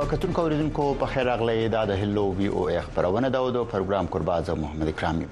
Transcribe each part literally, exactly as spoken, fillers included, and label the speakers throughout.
Speaker 1: کتونکو اوریدونکو په خیر راغلی دا د هلو وی او ای خبرونه دا د پروګرام قرباز محمد اکرامي.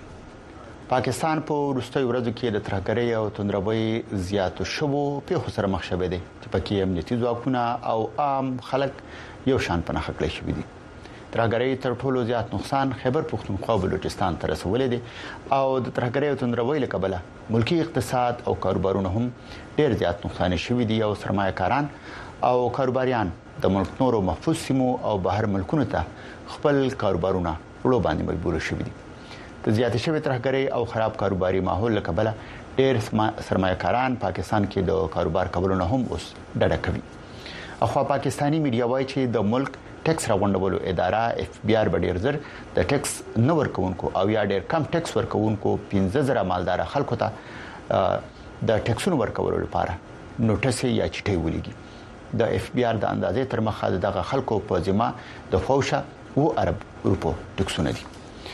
Speaker 1: پاکستان په وروستي ورځو کې د ترهګرۍ او توندروي زیاتو شوو په سره مخ شوه دي چې پکې امنیتي ځواکونه او عام خلک یو شان پناه کړی شوی دي. ترهګرۍ تر ټولو زیات نقصان خیبر پختونخوا او بلوچستان ته رسولې دي او د ترهګرۍ او توندروي له کبله ملکی اقتصاد او کاروبارونه هم ډیر زیات نقصان شوی دي او سرمایه‌کاران او کاروباریان د ملک نورو محفوظ سیمو او بهر ملکونو ته خپل کاروبارونه وړو باندې مجبور شوي دي. د زیات شوی ترهګرۍ او خراب کاروباري ماحول له کبله ډېر سرمایه‌کاران پاکستان کې د کاروبار کولو نه هم اوس ډډه کوي. اخوا پاکستانی میډیا وایي چې د ملک ټیکس راغونډولو اداره اف بي آر ډېر زر د ټیکس نه ورکوونکو او یا ډېر کم ټیکس ورکوونکو پنځه زره مالدار خلکو ته د ټیکسونو ورکولو لپاره نوټس یا چټي ولېږي. د اف بي آر د اندازې تر مخه دغه خلکو په ذمہ د فوشه او عرب روپو ټکسونه دي.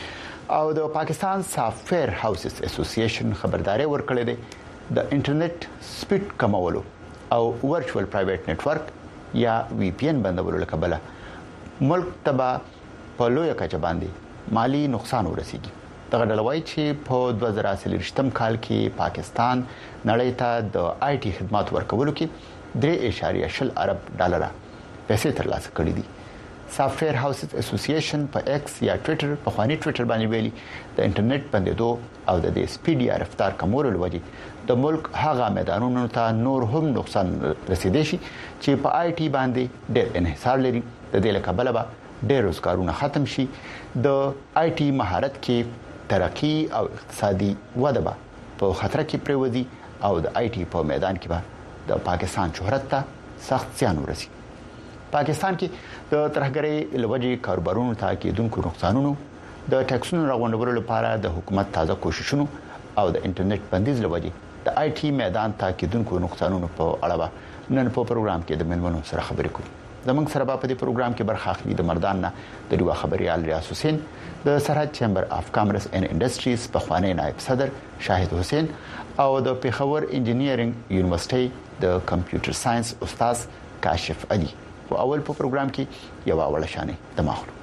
Speaker 1: او د پاکستان سافټویر هاوسز اسوسییشن خبرداري ورکړې ده د انټرنیټ سپیډ کمولو او ورچوال پرایویټ نتورک یا وی پی ان بندولو لپاره ملک تبا په لوی کچه باندې مالی نقصان ورسیږي. دغه ډلوي چې په دوه زره څلور کال کې پاکستان نړۍ ته د آی ټي خدمات ورکولو کې درې اشاریه شل ارب ډالر پیسې ترلاسه کړې دي. سافټویر هاوسز اسوسییشن په ایکس یا ټوئیټر په خواني ټوئیټر باندې ویلي د انټرنیټ بندیدو او د دې سپیډ یا رفتار کمولو لوجې د ملک هغه میدانونو ته نور هم نقصان رسیدي شي چې په آی ټي باندې ډېر انحصار لري. د دې لپاره بل به ډېر روزګارونه ختم شي. د آی ټي مهارت کې ترقی او اقتصادي وده به په خطر کې پریوزي او د آی ټي په میدان کې به د پاکستان شهرت ته سخت زیان ورسي. پاکستان کې د ترهګرۍ لوجې کاروبارونو ته کېدونکو نقصانونو د ټیکسونو راغونډولو لپاره د حکومت تازه کوششونو او د انټرنیټ بندیز لوجې د آی ټي میدان ته کېدونکو نقصانونو په اړه نن په پروګرام کې د منونو سره خبرې کوو. زموږ سره په دې پروګرام کې برخه اخلي د مردان نه د ریوا خبريال ریاض حسین، د سرحد چیمبر اف کامرس اینڈ انډستریز په خوانی نائب صدر شاهد حسین او د پیښور انجینیرینګ یونیورسيټي د کمپیوټر ساينس استاد کاشف علي. په اول په پروګرام کې یو اول شانې د ماخلو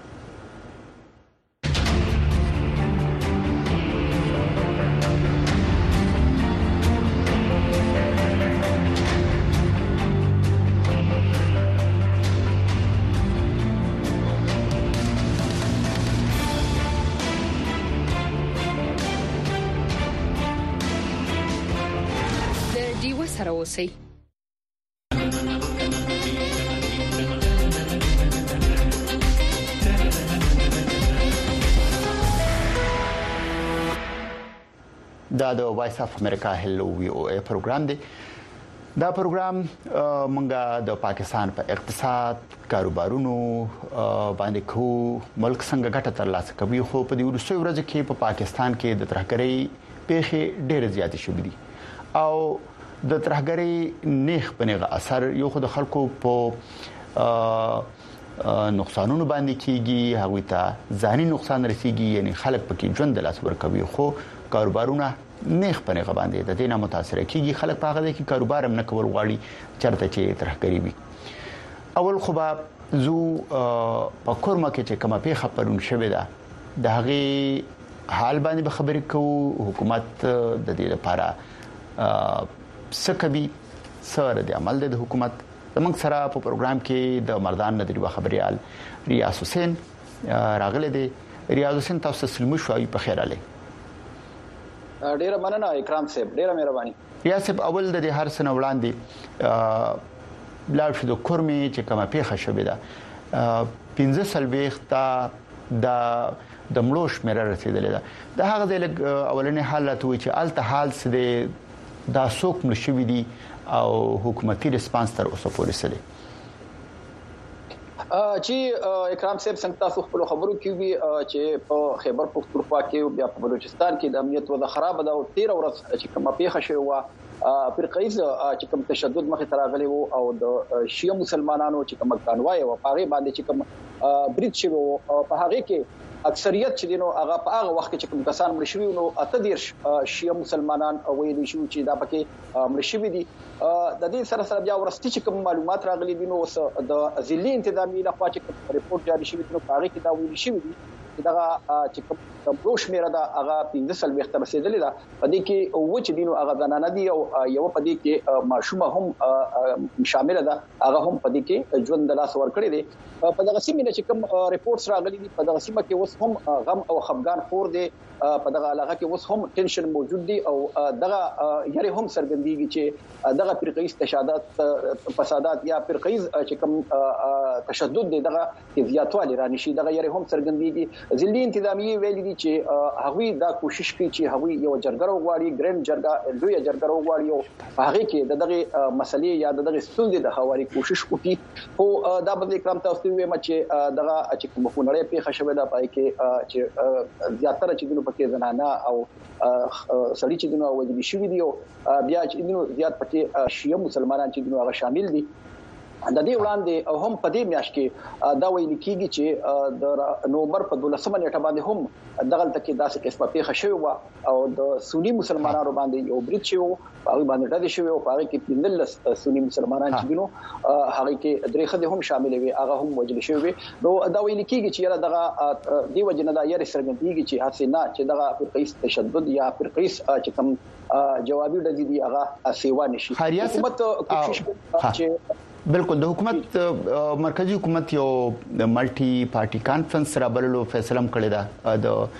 Speaker 2: د دیو سره اوسئ. دا د وایس اف امریکا هلو وی او ای پروګرام دی. دا پروګرام مونږه د پاکستان په اقتصاد، کاروبارونو باندې کو ملک څنګه ګټه ترلاسه کوي. خو په دې ورسوي ورځ کې په پاکستان کې د ترهګرۍ پیښې ډېر زیاتې شوې دي او د ترهګرۍ نیخ پنهغه اثر یو خو د خلکو په نقصانونو باندې کیږي، هغه ته ځاني نقصان رسیږي، یعنی خلک پکې ژوند د لاس ورکوي. خو کاروبارونه نیخ پنهغه باندې د دینه متاثر کیږي. خلک په هغه کې کاروبار هم نه کول غواړي چرته چې ترهګری وي. اول خو به زو په کورما کې چې کومه پیښه پرون شوې ده د هغه حال باندې به خبرې کوو. حکومت د دې لپاره سکبي سره د عمل د حکومت زموږ سره په پروګرام کې د مردان ندری و خبريال ریاض حسین راغله دي. ریاض حسین تاسو سلمو شوي په خیر علي.
Speaker 3: ډیره مننه اکرام صاحب، ډیره مهرباني.
Speaker 1: ریاض صاحب اول د هر سنه وړاندې بلار شو د کورمي چې کومه پیښه شوې ده پنځه سلويخ تا د د ملوش مېره رسیدلې ده. د هغه د اولنې حالت وی چې الته حال سده دا څوک ملشوي دي او حکومتي ریسپانس تر اوسه پورې سره
Speaker 3: چې اکرام صاحب څنګه تاسو خپل خبرو کې وی چې په خیبر پختونخوا کې بیا په بلوچستان کې د امنیت وضع خراب ده او تیر ورځ چې کومه پیښه شوې و فرقایز چې کوم تشدد مخې ته راغلی وو او د شیعه مسلمانانو چې کوم کانوای او هغه باندې چې کوم بریټ شوی او په هغه کې اکثریت چې دینو هغه په هغه وخت کې کوم کسان مړ شوي نو اته دیرش شیعه مسلمانان ویل شو چې دا پکې مړ شوي دي. د دې سره سره بیا ورستي چې کوم معلومات راغلي دي نو د ځلي انتظامی لخوا چې ریپورت جاری شوی نو هغه کې دا ویل شوی دي چې دا چې کوم بلوش میرا دا هغه پنځه سل وخت رسیدلې ده په دې کې او چې دینو هغه زنانه دي او یو په دې کې ماشومه هم شامل ده هغه هم په دې کې ژوند د لاس ور کړی دي. په دغه سیمه چې کوم ریپورتس راغلي دي په دغه سیمه کې اوس هم غم او خفګان خور دي په دغه علاقه کې اوس هم ټینشن موجود دي او دغه یاري هم سرګندېږي چې دغه فرقیز تشدد فسادات یا فرقیز چې کوم تشدد دي دغه زیاتوالی رانشي دغه یاري هم سرګندېږي. ځلي انتظامی ویلي دي چې هغوی دا کوشش کوي چې هغوی یو جرګه وغواړي ګرند جرګه لوی جرګه وغواړي او هغه کې دغه مسلې یا دغه ستونزې د حوالي کوشش وکړي. خو دا به کرام تاسو ویل چې دغه چې کوم خونړې پیښه شوې ده پای کې چې زیاتره چې دنو پکې زنانه او سړي چې دنو وجدي شوی دی او بیا چې دنو زیات پکې شیعه مسلمانان چې دنو هغه شامل دي. د دې وړاندې او هم په دې میاشت کې دا ویل کیږي چې د نومبر په دولسمه نیټه باندې هم دغه تکي داسې قسمه پیښه شوې و او د سنی مسلمانانو باندې یو برید شو هغه باندې ډډه شوې او هغه کې پندل سنی مسلمانان چې دینو هغه کې درې خدای هم شامل وي هغه هم وجل شوی. نو دا ویل کیږي چې یاره دغه دی وجنه دا یاري سرګندېږي چې حسینا چې دغه فرقیز تشدد یا فرقیز چې کوم جوابي ډزې دی هغه سیوا نشي. حکومت کوشش کوي چې
Speaker 1: بالکل د حکومت مرکزی حکومت یو ملټي پارټي کانفرنس را بللو فیصله کړې ده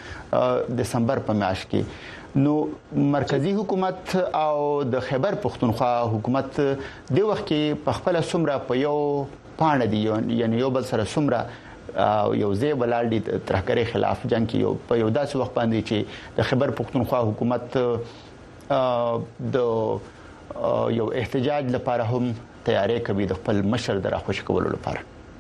Speaker 1: د دسمبر په میاشت کې. نو مرکزی حکومت او د خیبر پختونخوا حکومت د وخت کې په خپل سمره په یو پاڼه دی یعنی یو بل سره سمره یو ځای بلال دي ترهګری خلاف جنگ کې یو په یو داسې وخت باندې چې د خیبر پختونخوا حکومت د یو احتجاج لپاره هم تیاری کوي د خپل مشر د راخوش کولو لپاره.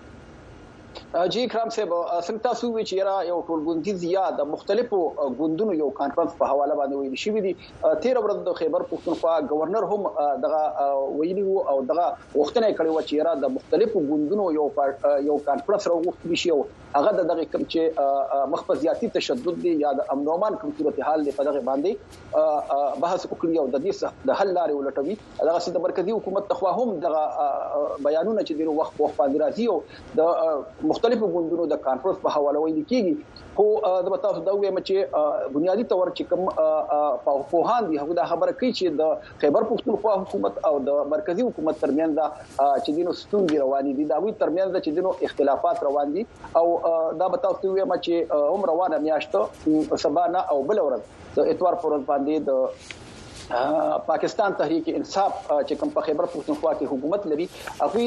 Speaker 3: جی کرام صاحب څنګه تاسو وی چې را یو ټولګوندیز یا د مختلفو ګوندونو یو کانفرنس په حواله باندې ویل شوی دی. تیر ورځ د خیبر پختونخوا گورنر هم دغه ویلی وو او دغه وختنه کړي و چې را د مختلفو ګوندونو یو یو کانفرنس راغوښتل شي او هغه دغه کوم چې مخفزياتي تشدد دی یا د امن او امان کوم صورتحال دی په دغه باندې بحث وکړي او د دې د حل لارې ولټوي. دغه د مرکزی حکومت تخوا هم دغه بیانونه چې د وخت وخت باندې راځي او د مختلفو ګوندونو د کانفرنس په حواله ویل کیږي. خو د تاسو دا وایم چې بنیادی تور چې کوم پوهان دي هغه دا خبره کوي چې د خیبر پختونخوا حکومت او د مرکزی حکومت ترمنځ چې دینو ستونزې روانې دي دا وی ترمنځ چې دینو اختلافات روان دي او دا به تاسو وایم چې هم روانه میاشت سبانه او بل ورځ د اتوار پر ورځ باندې د پاکستان تحریک انصاف چې کوم په خیبر پختونخوا کې حکومت لري هغه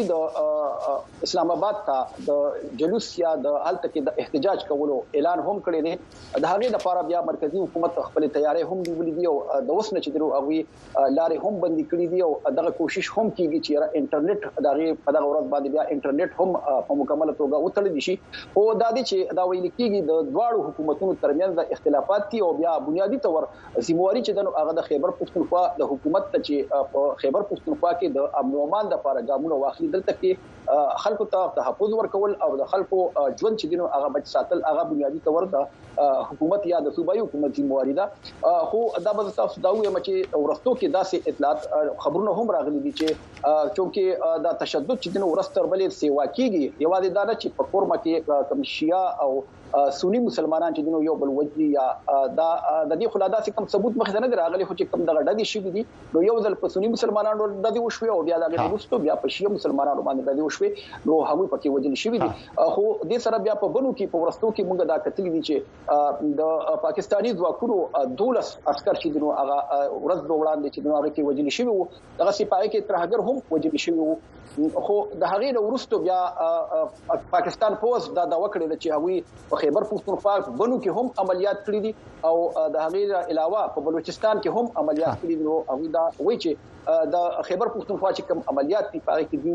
Speaker 3: د اسلام آباد ته د جلوس یا د حالت کې د احتجاج کولو اعلان هم کړی دی. د هغې لپاره بیا مرکزی حکومت خپل تیاری هم نیولې دي او د وسنه چې درو هغه لارې هم بندي کړې دي او دغه کوشش هم کیږي چې انټرنیټ دغه په دغه ورځ باندې بیا انټرنیټ هم په مکمل توګه وتړل شي. او دا دي چې دا ویل کیږي د دواړو حکومتونو ترمنځ اختلافات دي او بیا بنیادی تور ذمہواری چې د هغه د خیبر پختونخوا د حکومت ته چې په خیبر پختونخوا کې د امن او امان لپاره ګامونه واخلي دلته کې خلکو ته تحفظ ورکول او د خلکو ژوند چې دینو هغه بچ ساتل هغه بنیادی تور د حکومت یا د صوبایي حکومت ذمہواری ده. خو دا به تاسو دا وایي چې ورستو کې داسې اطلاعات خبرونه هم راغلي دي چې چونکه دا تشدد چې دینو ورستر بلې سیوا کیږي یوازې دا چې په کورما کې کم شیعه او سنی مسلمانان چې دینو یو بل وجدي یا دا د دې خلادا چې کوم ثبوت مخ نه راغلي خو چې کوم دغه ډدي شي دي نو یو ځل په سنی مسلمانانو ډدي وشوي او بیا دغه وروسته بیا په شیعه مسلمانانو باندې ډدي وشوي نو هغه پکې وجل شي دي. خو دې سره بیا په بنو کې په ورستو کې موږ دا کتلې دي چې د پاکستاني ځواکونو دولس عسكر چې دینو هغه ورځ دوه وړاندې چې دغه کې وجل شي وو دغه سپایي کې ترهګر هم وجل شي وو. خو د هغې وروسته بیا پاکستان فوج دا د وکړل چې هغه په خیبر پختونخوا بنو کې هم عملیات کړی دي او د هغې علاوه په بلوچستان کې هم عملیات کړی دي. هغه دا وایي چې د خیبر پختونخوا چې کوم عملیات دي پاره کې دی وی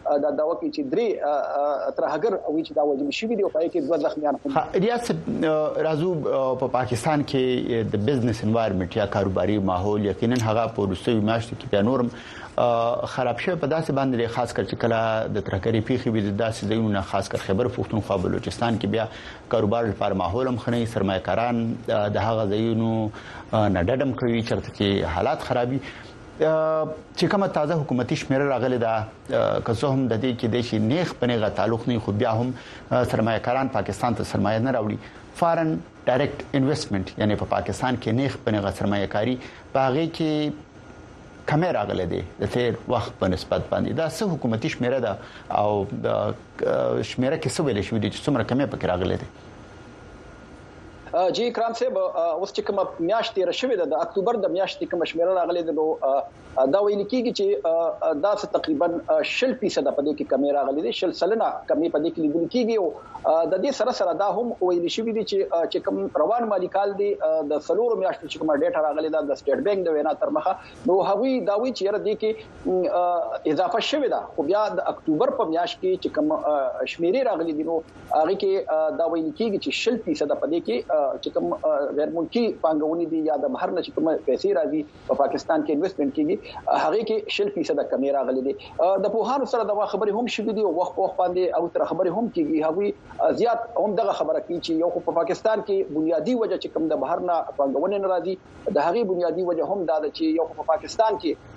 Speaker 3: دا داوا کوي چې درې ترهګر او چې دا وجل شي دی او پای کې دوه زخمیان هم
Speaker 2: ریاست رازو په پاکستان کې د بزنس انوایرنمنت یا کاروباري ماحول یقینا هغه په روسي میاشتو کې بیا نورم خراب شوی په داسې باندې خاص کر چې کله د ترهګری پیخي وي د داسې ځایونو خاص کر خیبر پختونخوا بلوچستان کې بیا کاروبار لپاره ماحول هم خنۍ سرمایه‌کاران د هغه ځایونو نډډم کوي چې چې حالات خرابي چې کومه تازه حکومتي شمیره راغله دا که هم د دې کې د شي نیخ پنهغه تعلق نه خو بیا هم سرمایه‌کاران پاکستان ته سرمایه نه راوړي فارن ډایرکټ انویسټمنټ یعنی په پاکستان کې نیخ پنهغه سرمایه‌کاری باغې کې کمه راغله دي د تیر وخت په نسبت باندې دا څه حکومتي شمیره ده او د شمیره کې څه ویل شوی دي چې څومره کمه پکې راغله دي
Speaker 3: جی کرام صاحب اوس چې کوم میاشتې راشي د اکتوبر د میاشتې کوم شمیره راغلي د دا ویل کیږي چې دا تقریبا شل فیصد په دې کې کمی راغلي دي شل سلنه کمی په دې کې لیدل کیږي او د دې سره سره دا هم ویل شوی دي چې چې کوم روان مالی کال دی د سلور میاشتې چې کوم ډیټا راغلي دا د سټیټ بانک د وینا تر مخه نو هغوی دا وی چې ر دې کې اضافه شوی دا خو بیا د اکتوبر په میاشت کې چې کوم شمیرې راغلي دي نو هغه کې دا ویل کیږي چې شل فیصد په دې کې چې کوم غیر ملکی پانګونې دي یا د بهر نه چې کوم پیسې راځي په پاکستان کې انویسټمنټ کیږي هغه کې شل فیصد کمی راغلي دي د پوهانو سره د خبرې هم شوې دي او وخت وخت باندې او تر خبرې هم کیږي هغه زیات هم دغه خبره کوي چې یو په پاکستان کې بنیادی وجه چې کوم د بهر نه پانګونې ناراضي د هغه بنیادی وجه هم دا ده چې یو په پاکستان کې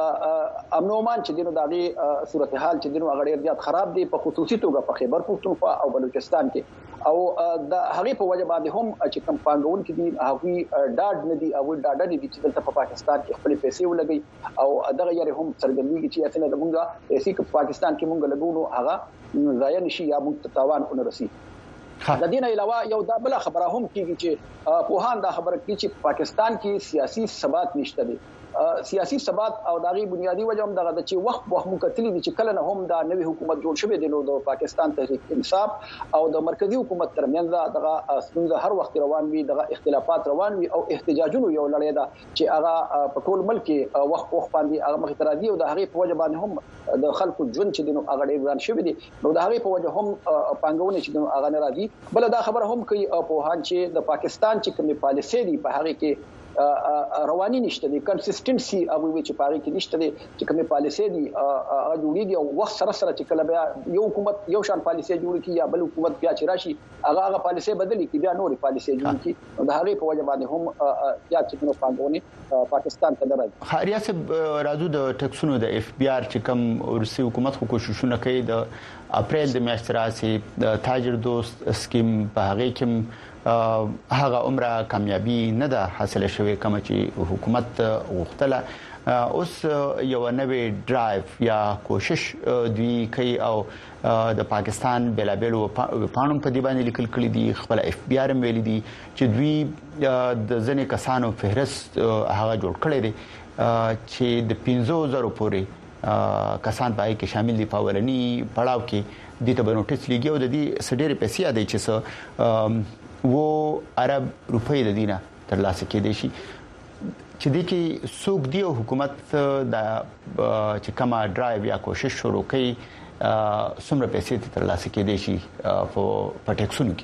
Speaker 3: امن او امان چې دینو دغه صورتحال چې دینو هغه ډیر زیات خراب دي په خصوصي توګه په خیبر پختونخوا او بلوچستان کې او د هغه په وجه باندې هم چې کوم پانګون کې دي هغه ډاډ نه دي او ډاډ نه دي چې دلته په پاکستان کې خپل پیسې ولګي او دغه یې هم څرګندېږي چې اصل د مونږه پیسې په پاکستان کې مونږ لګونو هغه ضایع نشي یا مونږ تاوان ونرسي د دې نه علاوه یو دا بل خبره هم کیږي چې پوهان دا خبره کوي چې پاکستان کې سیاسي ثبات نشته دي سیاسي ثبات او دغه بنیادی وجه هم دغه چې وخت وخت مکتلی دي چې کله نه هم دا نوې حکومت جوړ شوی دی نو د پاکستان تحریک انصاف او د مرکزی حکومت ترمنځ دغه ستونزه هر وخت روان وي دغه اختلافات روان وي او احتجاجونه یو لړۍ ده چې هغه په ټول ملک کې وخت وخت باندې هغه مخترادي او د هغه په وجه باندې هم د خلکو ژوند چې دنو هغه ډیر ځان شوی دي نو د هغه په وجه هم پانګونه چې دنو هغه نه راځي بل دا خبره هم کوي په هان چې د پاکستان چې کومه پالیسي دی په هغه کې رواني نشته دي کنسستنسي او وی چې پاره کې نشته دي چې کومه پالیسي دي هغه جوړیږي او وخت سره سره چې کله بیا یو حکومت یو شان پالیسي جوړ کی یا بل حکومت بیا چې راشي هغه هغه پالیسي بدلی کی بیا نوري پالیسي جوړ کی د هغه په وجه باندې هم یا چې نو پانګونې پاکستان ته درځي
Speaker 2: خاریا صاحب راځو د ټکسونو د اف بي ار چې کوم روسي حکومت خو کوششونه کوي د اپریل د میاشتې راسي د تاجر دوست سکیم په هغه کې هغه عمره کامیابی نه ده حاصله شوې کوم چې حکومت غوښتله اوس یو نوې ډرایو یا کوشش دوی کوي او د پاکستان بلابل پانوم په دی باندې لیکل کړي دي خپل اف بي ار ویلي دي چې دوی د ځنې کسانو فهرست هغه جوړ کړی دي چې د پنځه زره پورې کسان پای کې شامل دي په ولني پړاو کې د ته نوټیس لګي او د دې سډېر پیسې اده چې څه وو عرب روپۍ د دینه تر لاسه کې دي شي چې د کې سوق دی حکومت د چې کما ډرایو یا کوشش شروع کړي څومره پیسې تر لاسه کې دي شي په ټیکسونو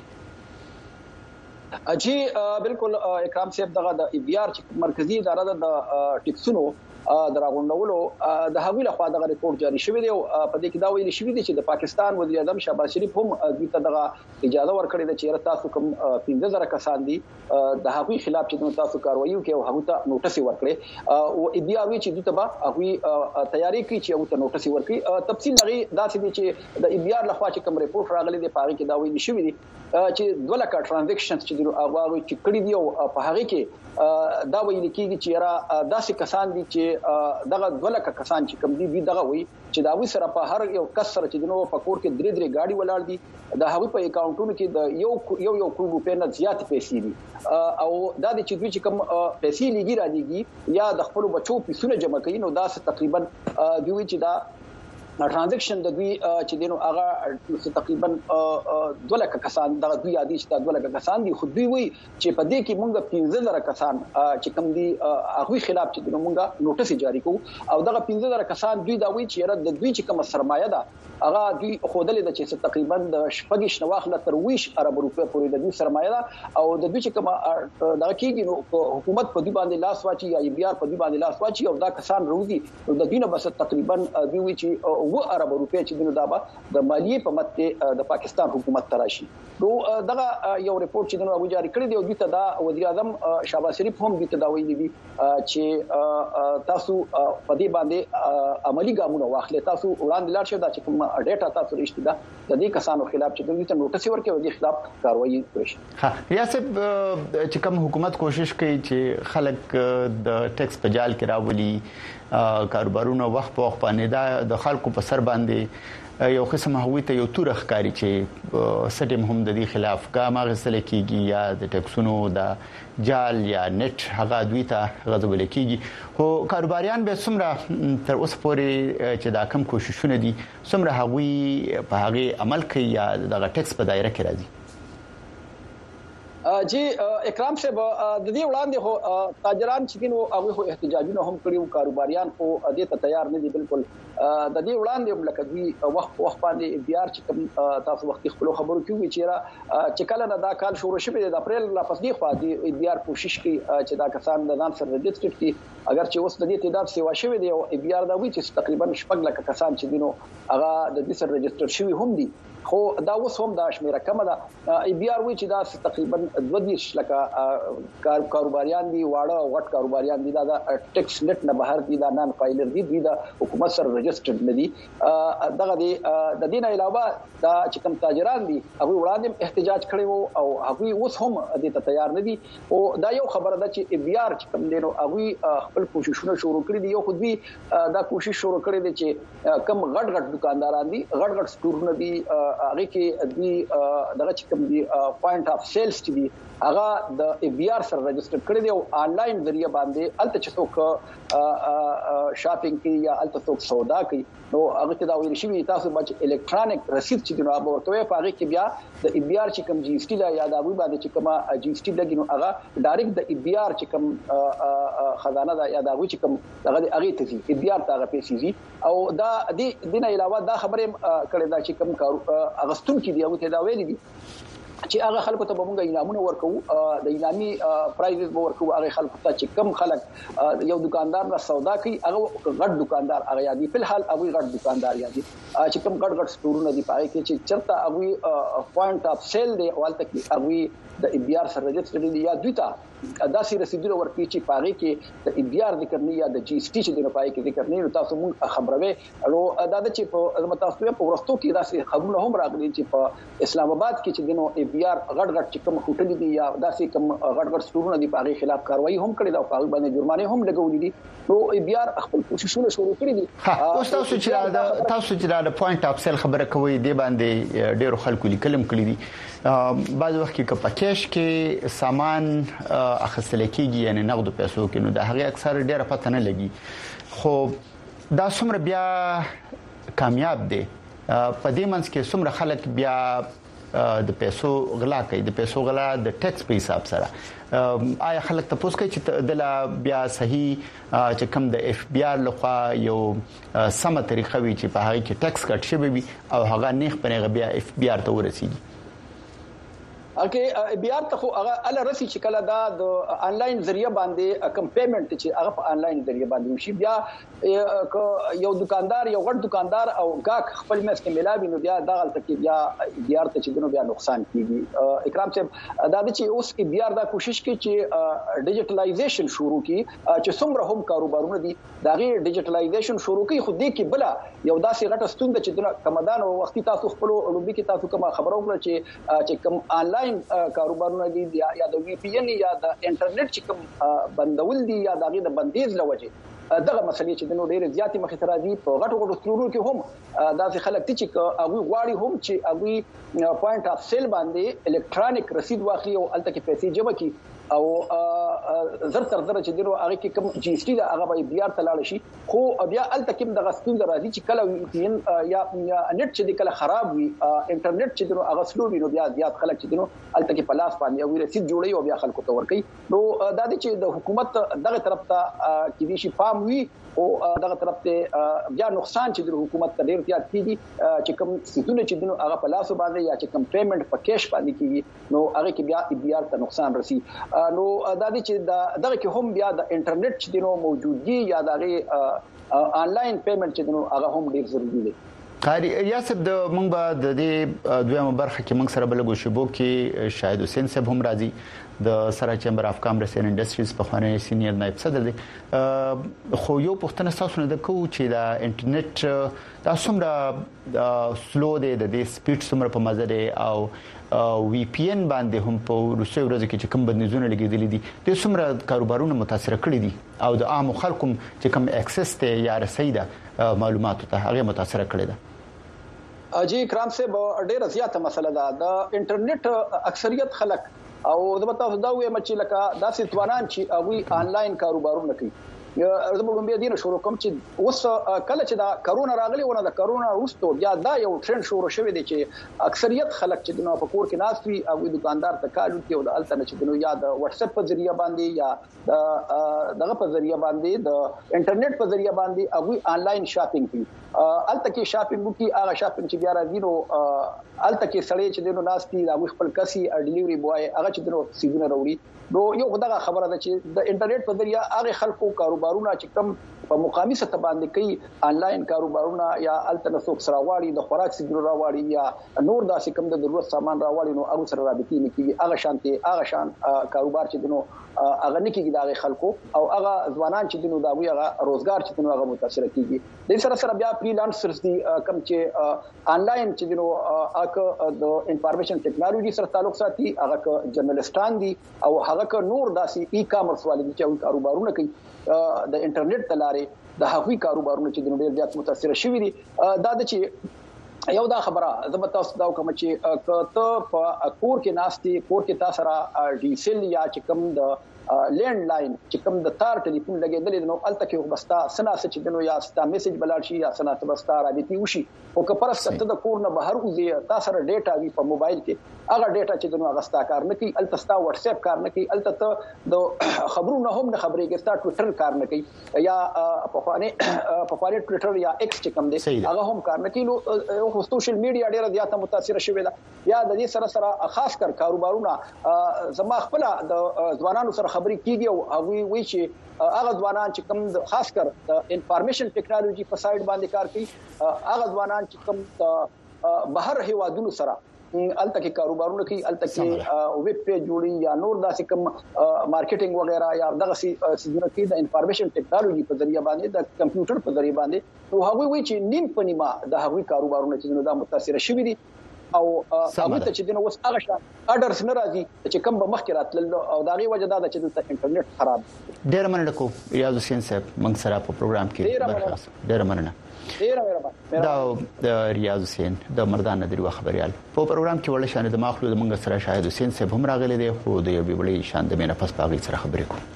Speaker 2: کې
Speaker 3: اجي بالکل اکرام صاحب دغه د ای بي ار چې مرکزی اداره د ټیکسونو دراغونډولو د هغوی له خوا دغه ریپورت جاری شوی دی او په دې کې دا ویل شوی دی چې د پاکستان وزیر اعظم شهباز شریف هم د دغه اجازه ورکړې ده چې تاسو کوم پنځه زره کسان دي د هغوی خلاف چې تاسو کاروایی وکړي او هغه ته نوټس ورکړي او ای بي ار وی چې دوی ته هغه تیاری کوي چې هغه ته نوټس ورکړي تفصیل هغه داسې دي چې د ای بي ار له خوا چې کوم ریپورت راغلی دی په هغه کې دا ویل شوی دی چې دوه لک ټرانزیکشنز چې د هغه چې کړي دی او په هغه کې دا ویل کیږي چې را داسې کسان دي چې دغه دوه لک کسان چې کوم دي دغه وي چې دا وی سره په هر یو کس سره چې دنو په کور کې درې درې گاډي ولاړ دي دا هغوی په اکاونټونو کې د یو یو یو کروڑ روپے نه زیات پیسې دي او دا د چې دوی چې کوم پیسې لګي راځي یا د خپل بچو پیسونه جمع کوي نو دا تقریبا دوی چې دا ترانزیکشن د دوی چې دینو هغه تقریبا دوه لک کسان د دوی عادي چې دوه لک کسان دي خو دوی وي چې په دې کې مونږ پنځه زره کسان چې کوم دي هغه خلاف چې دینو مونږ نوټس جاری کوو او دغه پنځه زره کسان دوی دا وي چې د دوی چې کوم سرمایه ده هغه دوی خودلې د چې تقریبا د شپږ شنواخله تر ویش ارب روپیا پورې د دوی سرمایه ده او د دوی چې کوم دغه کېږي نو حکومت په دوی باندې لاس واچي یا بیا په دوی باندې لاس واچي او دا کسان روزي نو د دوی نه بس تقریبا دوی وي چې و ارب روپیا چې دینو دا به د مالیې په مت د پاکستان حکومت تراشي نو دغه یو ریپورت چې دنو ابو جاری کړی دی او دوی ته دا وزیر اعظم شهباز شریف هم دوی ته دا ویلي دي چې تاسو په دې باندې عملی ګامونه واخلئ تاسو وړاندې لاړ شئ دا چې کوم ډیټا تاسو رښتیا ده د دې کسانو خلاف چې دوی ته نوټس ورکړي او د خلاف کاروایی وکړي
Speaker 1: ها ریاست چې کوم حکومت کوشش کوي چې خلک د ټیکس په جال کې راولي کاروبارونه وخت په وخت باندې دا د خلکو په سر باندې یو قسم هوی ته یو تور ښکاری چې سټیم هم د دې خلاف ګام غسل کیږي یا د ټیکسونو د جال یا نت هغه دوی ته غضب لیکيږي خو کاروباریان به څومره تر اوسه پورې چې دا کم کوششونه دي څومره هغوی په هغه عمل کوي یا د ټیکس په دایره کې راځي
Speaker 3: جی اکرام صاحب د دې وړاندې هو تاجران چې دینو هغه هو احتجاجونه هم کړیو کاروباریان خو دې ته تیار نه دي بالکل د دې وړاندې لکه دوی وخت وخت باندې بيار چې کوم تاسو وخت خپل خبرو کوي چې چې کله نه دا کال شروع شوه د اپریل لا پس دی خو دی بيار کوشش کوي چې دا کسان د ځان سره رجسټر کړي اگر چې اوس د دې تعداد سیوا شوه دی او بيار دا وی چې تقریبا شپږ لک کسان چې دینو هغه د دې سره رجسټر شوی هم دي خو دا اوس هم دا شمیره کم ده ای بي ار وی چې دا تقریبا دوه دیش لکه کاروباریان دي واړه او غټ کاروباریان دي دا ټیکس نت نه بهر دي دا نان فایلر دي د حکومت سره رجسټرډ نه دي دغه دي د دین علاوه دا چې کوم تاجران دي هغه وړاندې احتجاج کړي وو او هغه اوس هم د ته تیار نه دي او دا یو خبره ده چې ای بي ار چې کوم دینو هغه خپل کوششونه شروع کړي دي یو خو دوی دا کوشش شروع کړي دي چې کم غټ غټ دکانداران دي غټ غټ سټورونه دي هغه کې دی دغه چې کوم دی پوینټ اف سیلز چې دی هغه د ای بي ار سره رجسټر کړی دی او انلاین ذریعہ باندې الته چې څوک شاپینګ کوي یا الته څوک سودا کوي نو هغه کې دا ویل شوی تاسو باندې الکترونیک رسید چې نو هغه ورته په هغه کې بیا د ای بي ار چې کوم جی اس ټي لا یا د ابو باندې چې کوم جی اس ټي لګي نو هغه ډایرکټ د ای بي ار چې کوم خزانه دا یا د هغه چې کوم هغه هغه ته ای بي ار ته پیسې او دا د دینه علاوه دا خبره کړي دا چې کوم کار اغستون کې دی او ته دا ویل دي چې هغه خلکو ته به موږ انعامونه ورکو د انعامي پرایزز به ورکو هغه خلکو ته چې کم خلک یو دکاندار را سودا کوي هغه غټ دکاندار هغه یادي په الحال هغه غټ دکاندار یادي چې کم غټ غټ سټورونه دي پای کې چې چرته هغه پوینټ اف سیل دی والته کې هغه د ای بي ار سره رجسټر دي یا دوی ته داسې رسیدونه ورکړي چې پاره کې د ای بي ار ذکر نه یا د جی اس ټي چې د پای کې ذکر نه تاسو موږ خبروي نو دا د چې په تاسو په ورستو کې داسې خبرونه هم راغلي چې په اسلام آباد کې چې دینو ای بي ار غټ غټ چې کوم هوټل دي یا داسې کوم غټ غټ سټورونه دي په خلاف کاروایی هم کړې ده او په باندې جرمانه هم لګولې دي نو ای بي ار خپل کوششونه شروع کړي دي
Speaker 1: اوس تاسو چې دا تاسو چې دا پوینټ اف سیل خبره کوي دی باندې ډېر خلکو لیکلم کړی دي بعض وخت کې کپکیش کې سامان اخیستل کېږي یعنی نقد پیسو کې نو د هغه اکثر ډېر پته نه لګي خو دا څومره بیا کامیاب دي په دې منځ کې څومره خلک بیا د پیسو غلا کوي د پیسو غلا د ټیکس په حساب سره آیا خلک تاسو کوي چې د لا بیا صحیح چې کوم د اف بي ار لخوا یو سمه طریقه وي چې په هغه کې ټیکس کټ شي وي او هغه نیخ په بیا اف بي ار ته ورسیږي
Speaker 3: اوکې بیا ته خو هغه ال رسي چې کله دا د انلاین ذریعہ باندې کم پیمنٹ چې هغه په انلاین ذریعہ باندې وشي بیا یو دکاندار یو غټ دکاندار او گاهک خپل مس کې ملاوي نو بیا دا غلطه کې بیا بیا ته چې دنو بیا نقصان کیږي اکرام صاحب دا چې اوس کې بیا دا کوشش کوي چې ډیجیټلایزیشن شروع کی چې څومره هم کاروبارونه دي دا غي ډیجیټلایزیشن شروع کی خو دې کې بلا یو داسې غټه ستونزه چې دنو کمدان او وختي تاسو خپل لوبي کې تاسو کوم خبرو کړ چې چې کوم انلاین کاروبارونه دي یا د وی پی ان یا د انټرنیټ چې کوم بندول دي یا دغه د بندیز لوجه دغه مسلې چې د نو ډېر زیاتې مخې ته راځي په غټو غټو ستورو کې هم داسې خلک دي چې هغه غواړي هم چې هغه پوینټ اف سیل باندې الکترونیک رسید واخلي او الته کې پیسې جمع کړي او زر تر زر چې دینو هغه کې کوم جی اس ټي دا هغه به بیا تلاړ شي خو بیا الته کوم د غسکون راځي چې کله یا نت چې کله خراب وي انټرنیټ چې دینو هغه سلو وي نو بیا زیات خلک چې دینو الته کې پلاس باندې او رسید جوړي او بیا خلکو ته ورکي نو دا چې د حکومت دغه طرف ته کې دي شي فام وي او دغه طرف ته بیا نقصان چې د حکومت ته ډیر زیات کیږي چې کوم سيزونه چې دنو هغه په لاس باندې یا چې کوم پیمنٹ په کیش باندې کیږي نو هغه کې بیا بیا ته نقصان رسی نو دا دي چې دغه کې هم بیا د انټرنیټ چې دنو موجودګي یا دغه آنلاین پیمنٹ چې دنو هغه هم ډیر ضروری دي
Speaker 1: قاری یاسب د مونږ به د دې دویمه برخه کې مونږ سره بلګو شبو کې شاهد حسین صاحب هم راځي د سره چمبر اف کامرس اینڈ انډستریز په خوانه سینیئر نائب صدر دی خو یو پښتنه تاسو نه د کو چې د انټرنیټ د څومره سلو دی د دې سپیډ څومره په مزه دی او وی پی ان باندې هم په روسي ورځ کې چې کوم بندیزونه لګیدلې دي د څومره کاروبارونه متاثر کړي دي او د عام خلکو چې کوم اکسس ته یا رسیدله معلوماتو ته هغه متاثر کړي دي
Speaker 3: اجي کرام صاحب ډیره زیاته مسله ده د انټرنیټ اکثریت خلک او زه به تاسو دا وایم چې لکه داسې ځوانان چې هغه آنلاین کاروبارونه کوي زه به بیا دینه شروع کوم چې اوس کله چې دا کرونا راغلی ونه د کرونا وروسته بیا دا یو ټرند شروع شوی دی چې اکثریت خلک چې دنو په کور کې ناست وي او دکاندار ته کالو کې او د الټنه چې دنو یا د واتس اپ په ذریعہ باندې یا د دغه په ذریعہ باندې د انټرنیټ په ذریعہ باندې هغه آنلاین شاپینګ کوي الته کې شاپینګ کوي هغه شاپینګ چې بیا راځي نو الته کې سړی چې دنو ناستي دا خپل کسي ډیلیوري بوای هغه چې دنو سیګونه وروړي نو یو خدغه خبره ده چې د انټرنیټ په ذریعہ هغه خلکو کاروبارونه چې کم په مقامي سطح باندې کوي آنلاین کاروبارونه یا التنسوک سره واړي د خوراک سیګرو راوړي یا نور داسې کم د ضرورت سامان راوړي نو هغه سره رابطې نه کیږي هغه شانتي هغه شان کاروبار چې دنو هغه نه کیږي د خلکو او هغه ځوانان چې دنو دا وی هغه روزګار چې دنو هغه متاثر کیږي د سره سره بیا فریلانسرز دي کم چې آنلاین چې دنو هغه د انفارمیشن ټیکنالوژي سره تعلق ساتي هغه جرنالستان دي او هغه نور داسې ای کامرس والي چې کاروبارونه کوي د انټرنیټ تلارې د هغوی کاروبارونه چې د ډېر زیات متاثر شوي دي دا د چې یو دا خبره زه تاسو دا کوم چې ته په کور کې ناستي کور کې تاسو را ډي سیل یا چې کوم د لینډ لاین چې کوم د تار ټلیفون لګیدل نو الته کې وبستا سنا چې دنو یا ستا میسج بلار شي یا سنا تبستا رابطي وشي او که پرسته د کور نه بهر وځي تاسو را ډیټا وی په موبایل کې هغه ډیټا چې دنو غستا کار نه کوي الته ستا واتس اپ کار نه کوي الته ته د خبرونو هم نه خبرېږي ستا ټوئیټر کار نه کوي یا په فانه په فانه ټوئیټر یا ایکس چې کوم دی هغه هم کار نه کوي نو او سوشل میډیا ډیره زیاته متاثر شوې ده یا د دې سره سره خاص کر کاروبارونه زما خپل د ځوانانو سره خبرې کیږي او هغه وی چې هغه ځوانان چې کوم خاص کر د انفارمیشن ټیکنالوژي په سایډ باندې کار کوي هغه ځوانان چې کوم بهر هیوادونو سره الته کې کاروبارونه کوي الته کې ویب پیج جوړي یا نور داسې کوم مارکیټینګ وغیرہ یا دغه سيزونه کې د انفارمیشن ټیکنالوژي په ذریعہ باندې د کمپیوټر په ذریعہ باندې نو هغه وی چې نیم پنیما د هغه کاروبارونه چې دا متاثر شوي دي او هغه ته چې دنه اوس هغه شان اډرز نه راځي چې کوم به مخکې راتلل او داغي وجه دا چې د انټرنیټ خراب
Speaker 1: ډېر مننه کوم ریاض حسین صاحب موږ سره په پروګرام کې برخه ډېر مننه
Speaker 3: ډېر مهرباني
Speaker 1: دا د ریاض حسین د مردان ندري خبريال په پروګرام کې ول شان د ماخلو د موږ سره شاهد حسین صاحب هم راغلي دي خو د یو ویولې شان د مینه پس پاغي سره خبرې کوم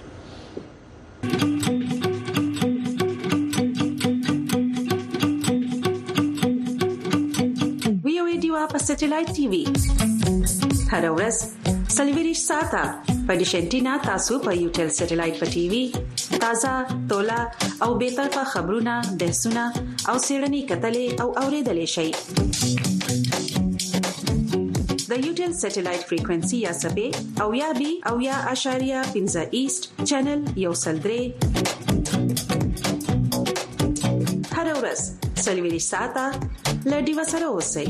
Speaker 4: په سټلایټ ټي وي هر ورځ سلویریش ساته په ډیشنټینا تاسو په یوټل سټلایټ په ټي وي تازه تولا او به طرفه خبرونه بحثونه او سیړنی کتلې او اوریدلې شي د یوټل سټلایټ فریکوئنسي یا سبې او یا بي او یا اشاریه پنځه ایست چینل یو سلدري هر ورځ سلویریش ساته لډي وسره اوسئ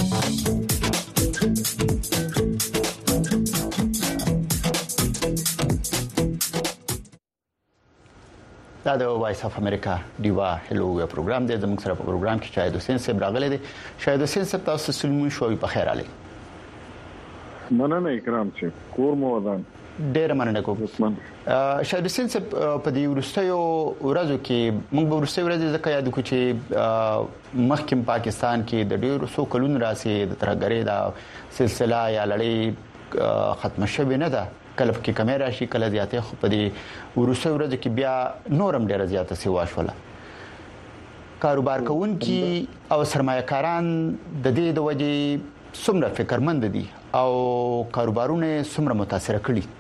Speaker 1: دا د وایس اف امریکا دیوا هلو وی پروګرام د زموږ سره په پروګرام کې شاهد حسین صاحب راغلي دي شاهد حسین صاحب تاسو سلمون شوي په خیر علي
Speaker 5: مننه اکرام چې کور مو ودان
Speaker 1: ډېر مننه کوم شاهد حسین صاحب په دې ورستیو ورځو کې موږ به ورستیو ورځې ځکه یاد کو چې مخکې پاکستان کې د ډېر سو کلون راسي د ترګری دا سلسله یا لړۍ ختم شوه نه ده کله کې کمی راشي کله زیاتې خو په دې ورسره ورځ کې بیا نورم ډیره زیاته سیوا شوله کاروبار کوونکي او سرمایه‌کاران د دې د وجې څومره فکرمند دي او کاروبارونه څومره متاثر کړي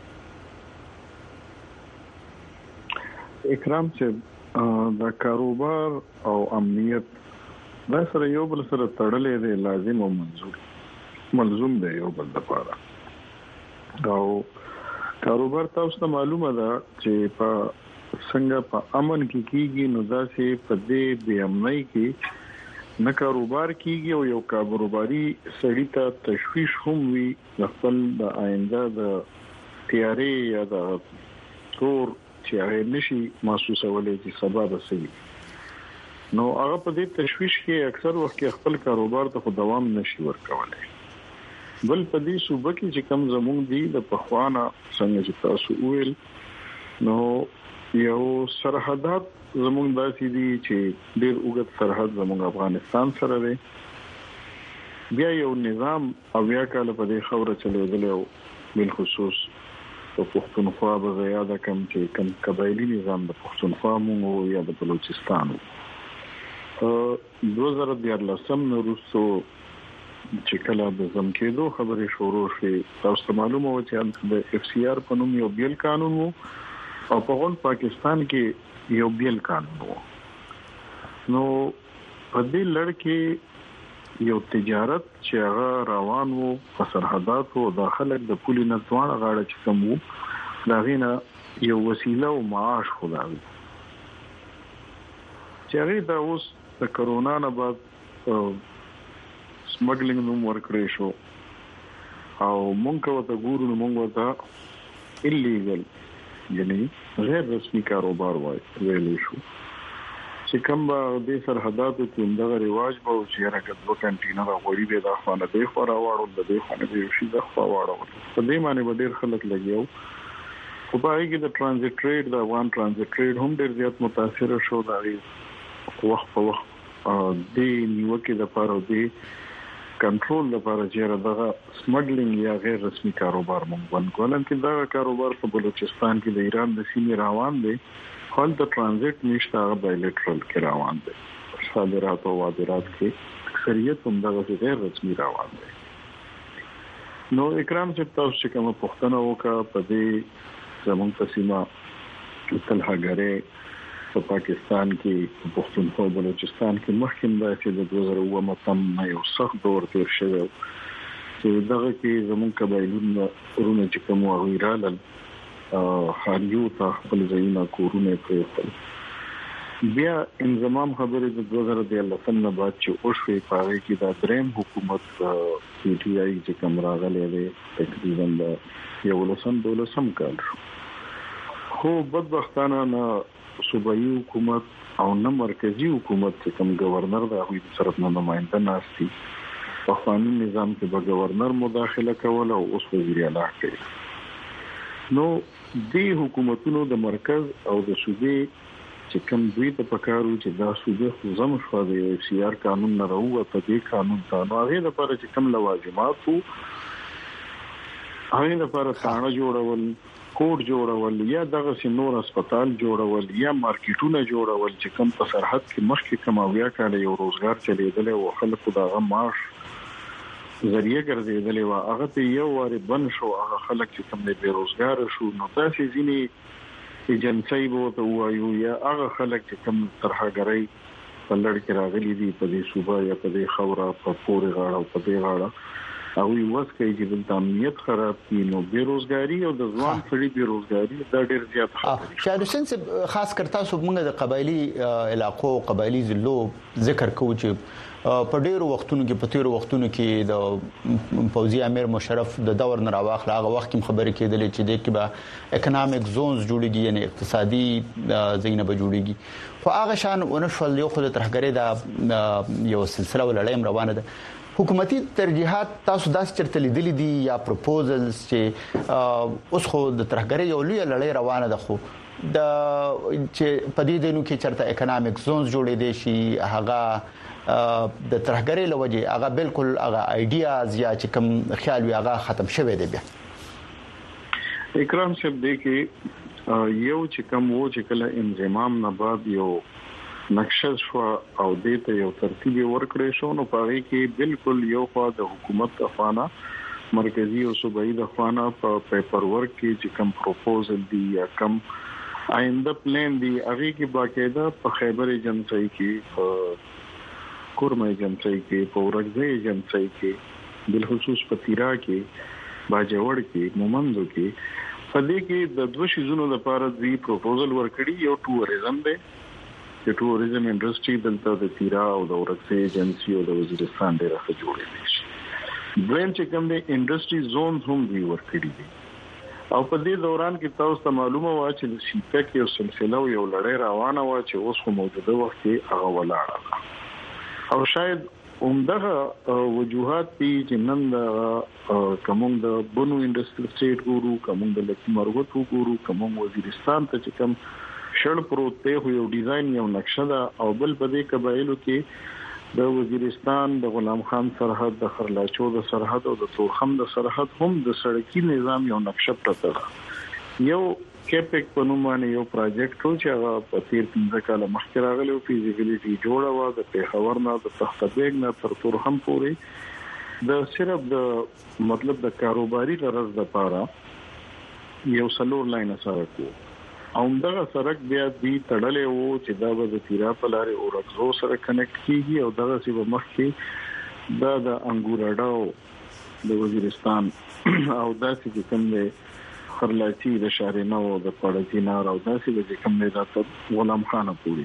Speaker 5: اکرام چې د کاروبار او امنیت دا سره یو بل سره تړلې دي لازم او منظور ملزوم دی یو بل لپاره او کاروبار تاسو ته معلومه ده چې په څنګه په امن کې کیږي نو دا چې په دې بې امنۍ کې نه کاروبار کیږي او یو کاروباري سړی ته تشویش هم وي خپل د آینده د تیارې یا د تور چې هغه نشي محسوسولای چې سبب وسوي نو هغه په دې تشویش کې اکثر وخت کې خپل کاروبار ته دوام نشي ورکولای بل په دې صوبه کې چې کم زموږ دي د پخوانه څنګه چې تاسو ویل نو یو سرحدات زموږ داسې دي چې ډېر اوږد سرحد زموږ افغانستان سره دی بیا یو نظام او بیا کله په دې خوره چلېدل او بل خصوص په پښتونخوا به زیاده کم چې کم قبایلی نظام د پښتونخوا مو یا د بلوچستان دوه زره دیارلسم وروسته چې کله د زمکېدو خبرې شروع شوې تاسو ته معلومه و چې د اف سی آر په نوم یو بیل قانون وو او په ټول پاکستان کې یو بیل قانون وو نو په دې لړ کې یو تجارت چې هغه روان وو په سرحداتو او داخله د پولي نه ځوان غاړه چې کوم وو دا غینه یو وسیله او معاش خدای چې هغه دا اوس د کرونا نه بعد سمګلینګ نوم ورکړې شو او مونږ ته ګورو نو مونږ ته ایلیګل یعنی غیر رسمي کاروبار وایي ویل شو چې کوم د سرحداتو کې دغه رواج به چې راګد و کانټینر غوړي به د خوانه دی خو راوړل د دې خوانه دی شي د خو واړو په دې معنی به ډېر خلک لګیو خو په هغه کې د ترانزیت ټریډ د وان ترانزیت ټریډ هم ډېر زیات متاثر شو دا وخت په وخت د نیوکه د لپاره دی کنټرول لپاره چې دغه سمګلینګ یا غیر رسمي کاروبار مونږ ونکولم چې دا کاروبار په بلوچستان کې د ایران د سیمې روان دي خپل د ترانزیت نشته بایلیټرل کې روان دي صادرات او واردات کې اکثریت هم دغه غیر رسمي روان دي نو اکرام چې تاسو چې کوم پښتنه وکړه په دې زمونږ په سیمه تلهګره په پاکستان کې پښتونخوا او بلوچستان کې مخکې دا چې د دوه زره اووه متم یو سخت دور تیر شوی چې دغه کې زموږ قبایلونه ورونه چې کوم وغیرال خاریو ته خپل ځایونه کورونه پرېښول بیا انضمام خبرې د دوه زره دیارلسم نه بعد چې اوښوي په هغه کې د دریم حکومت پی ټی آی چې کوم راغلی دی تقریبا د یولسم دولسم کال شو خو بدبختانه نه صوبایي حکومت او نه مرکزی حکومت چې کوم گورنر د هغوی طرف نه نماینده ناشتي په قانوني نظام کې به گورنر مداخله کوله او اوس وزیر اعلی کوي نو د حکومتونو د مرکز او د صوبې چې کوم دوی ته پکارو چې دا صوبې زم شو د اف سی آر قانون نه راوته په دې قانون ته نو هغه لپاره چې کوم لوازمات وو هغه لپاره ثانه جوړول کوډ جوړول یا دغه سينور هسپتال جوړول یا مارکیټونه جوړول چې کوم په سرحد کې مخکې کماویا کاله یو روزګار چلیدل او خلکو دغه معاش ذریعہ ګرځیدل او هغه ته یو واره بن شو هغه خلک چې کوم بے روزګار شو نو تاسو ځینی ایجنسی وو ته وایو یا هغه خلک چې کوم ترهګرۍ په لړ کې راغلي دي په دې صوبه یا په دې خوره په پورې غاړه او په دې غاړه او وی وسکه چې د امنیت خراب دي نو بیروزګاری او د ځوان سړي بیروزګاری دا ډېر زیات خطر
Speaker 1: شاید حسین خاص کر تاسو موږ د قبایلی علاقو قبایلی ضلعو ذکر کوو چې په ډېرو وختونو کې په تیرو وختونو کې د فوزي امیر مشرف د دور نه راوخل هغه وخت کې خبرې کېدلې چې د کې به اکونومیک زونز جوړیږي یعنی اقتصادي ځایونه به جوړیږي خو هغه شان ونشول یو خو د ترهګرۍ د یو سلسله ولړۍ روانه ده حکومتي ترجیحات تاسو داس چرته لیدلې دي یا پروپوزلز چې اوس خو د ترهګرۍ یو لوی لړۍ روانه ده خو د چې په دې دینو کې چرته اکونومیک زونز جوړې دي شي هغه د ترهګرۍ لوجه هغه بالکل هغه ایډیاز یا چې کوم خیال وي هغه ختم شوه دی بیا
Speaker 5: اکرام صاحب دې کې یو چې کوم وو چې کله انضمام نه بعد یو نقشه شو او دې ته یو ترتیب ورکړې شو نو پاره کې بالکل یو خوا د حکومت افانا مرکزی او صوبایي د افانا په پیپر ورک کې چې کوم پروپوزل دی یا کوم آینده پلان دی هغه کې باقاعده په خیبر ایجنسی کې په کورمه ایجنسی کې په ورغزي ایجنسی کې بل خصوص په تیرا کې باجوړ کې مومندو کې په دې کې د دوه شیزونو لپاره دی پروپوزل ورکړي یو ټوریزم دی د ټوریزم انډستری دلته د تیرا او د ورغزي ایجنسی او د وزیرستان ډیره ښه جوړې دي دویم چې کوم دی انډستری زون هم دی ورکړي دي او په دې دوران کې تاسو ته معلومه و چې د سیپک یو سلسله یو لړۍ روانه و چې اوس خو موجوده وخت کې هغه ولاړه او شاید عمدغه وجوهات دي چې نن د کوم د بونو انډستری سټیټ ګورو کوم د لکه مرغوت ګورو کوم وزیرستان ته چې کوم شړ پروت ته یو ډیزاین یو نقشه ده او بل په دې قبایلو کې د وزیرستان د غلام خان سرحد د خرلاچو د سرحد او د تورخم د سرحد هم د سړکی نظام یو نقشه پرته یو کېپک په نوم باندې یو پروجیکټ و چې هغه په تیر پنځه کاله مخکې راغلی او فیزیبিলিټي جوړه و د پیښور نه د تختبېګ نه تر تورخم پورې د صرف د مطلب د کاروباري غرض لپاره یو سلور لاین سره کو او دغه سړک بیا دی تړلې وو چې دا به د تیرا په لارې او رغزو سره کنیکټ کیږي او دغه سی په مخ کې دا د انګوراډاو د وزیرستان او داسې کوم دی خرلاچی د شارینه او د پړځینار او داسې د کوم دی د غلام خان پوری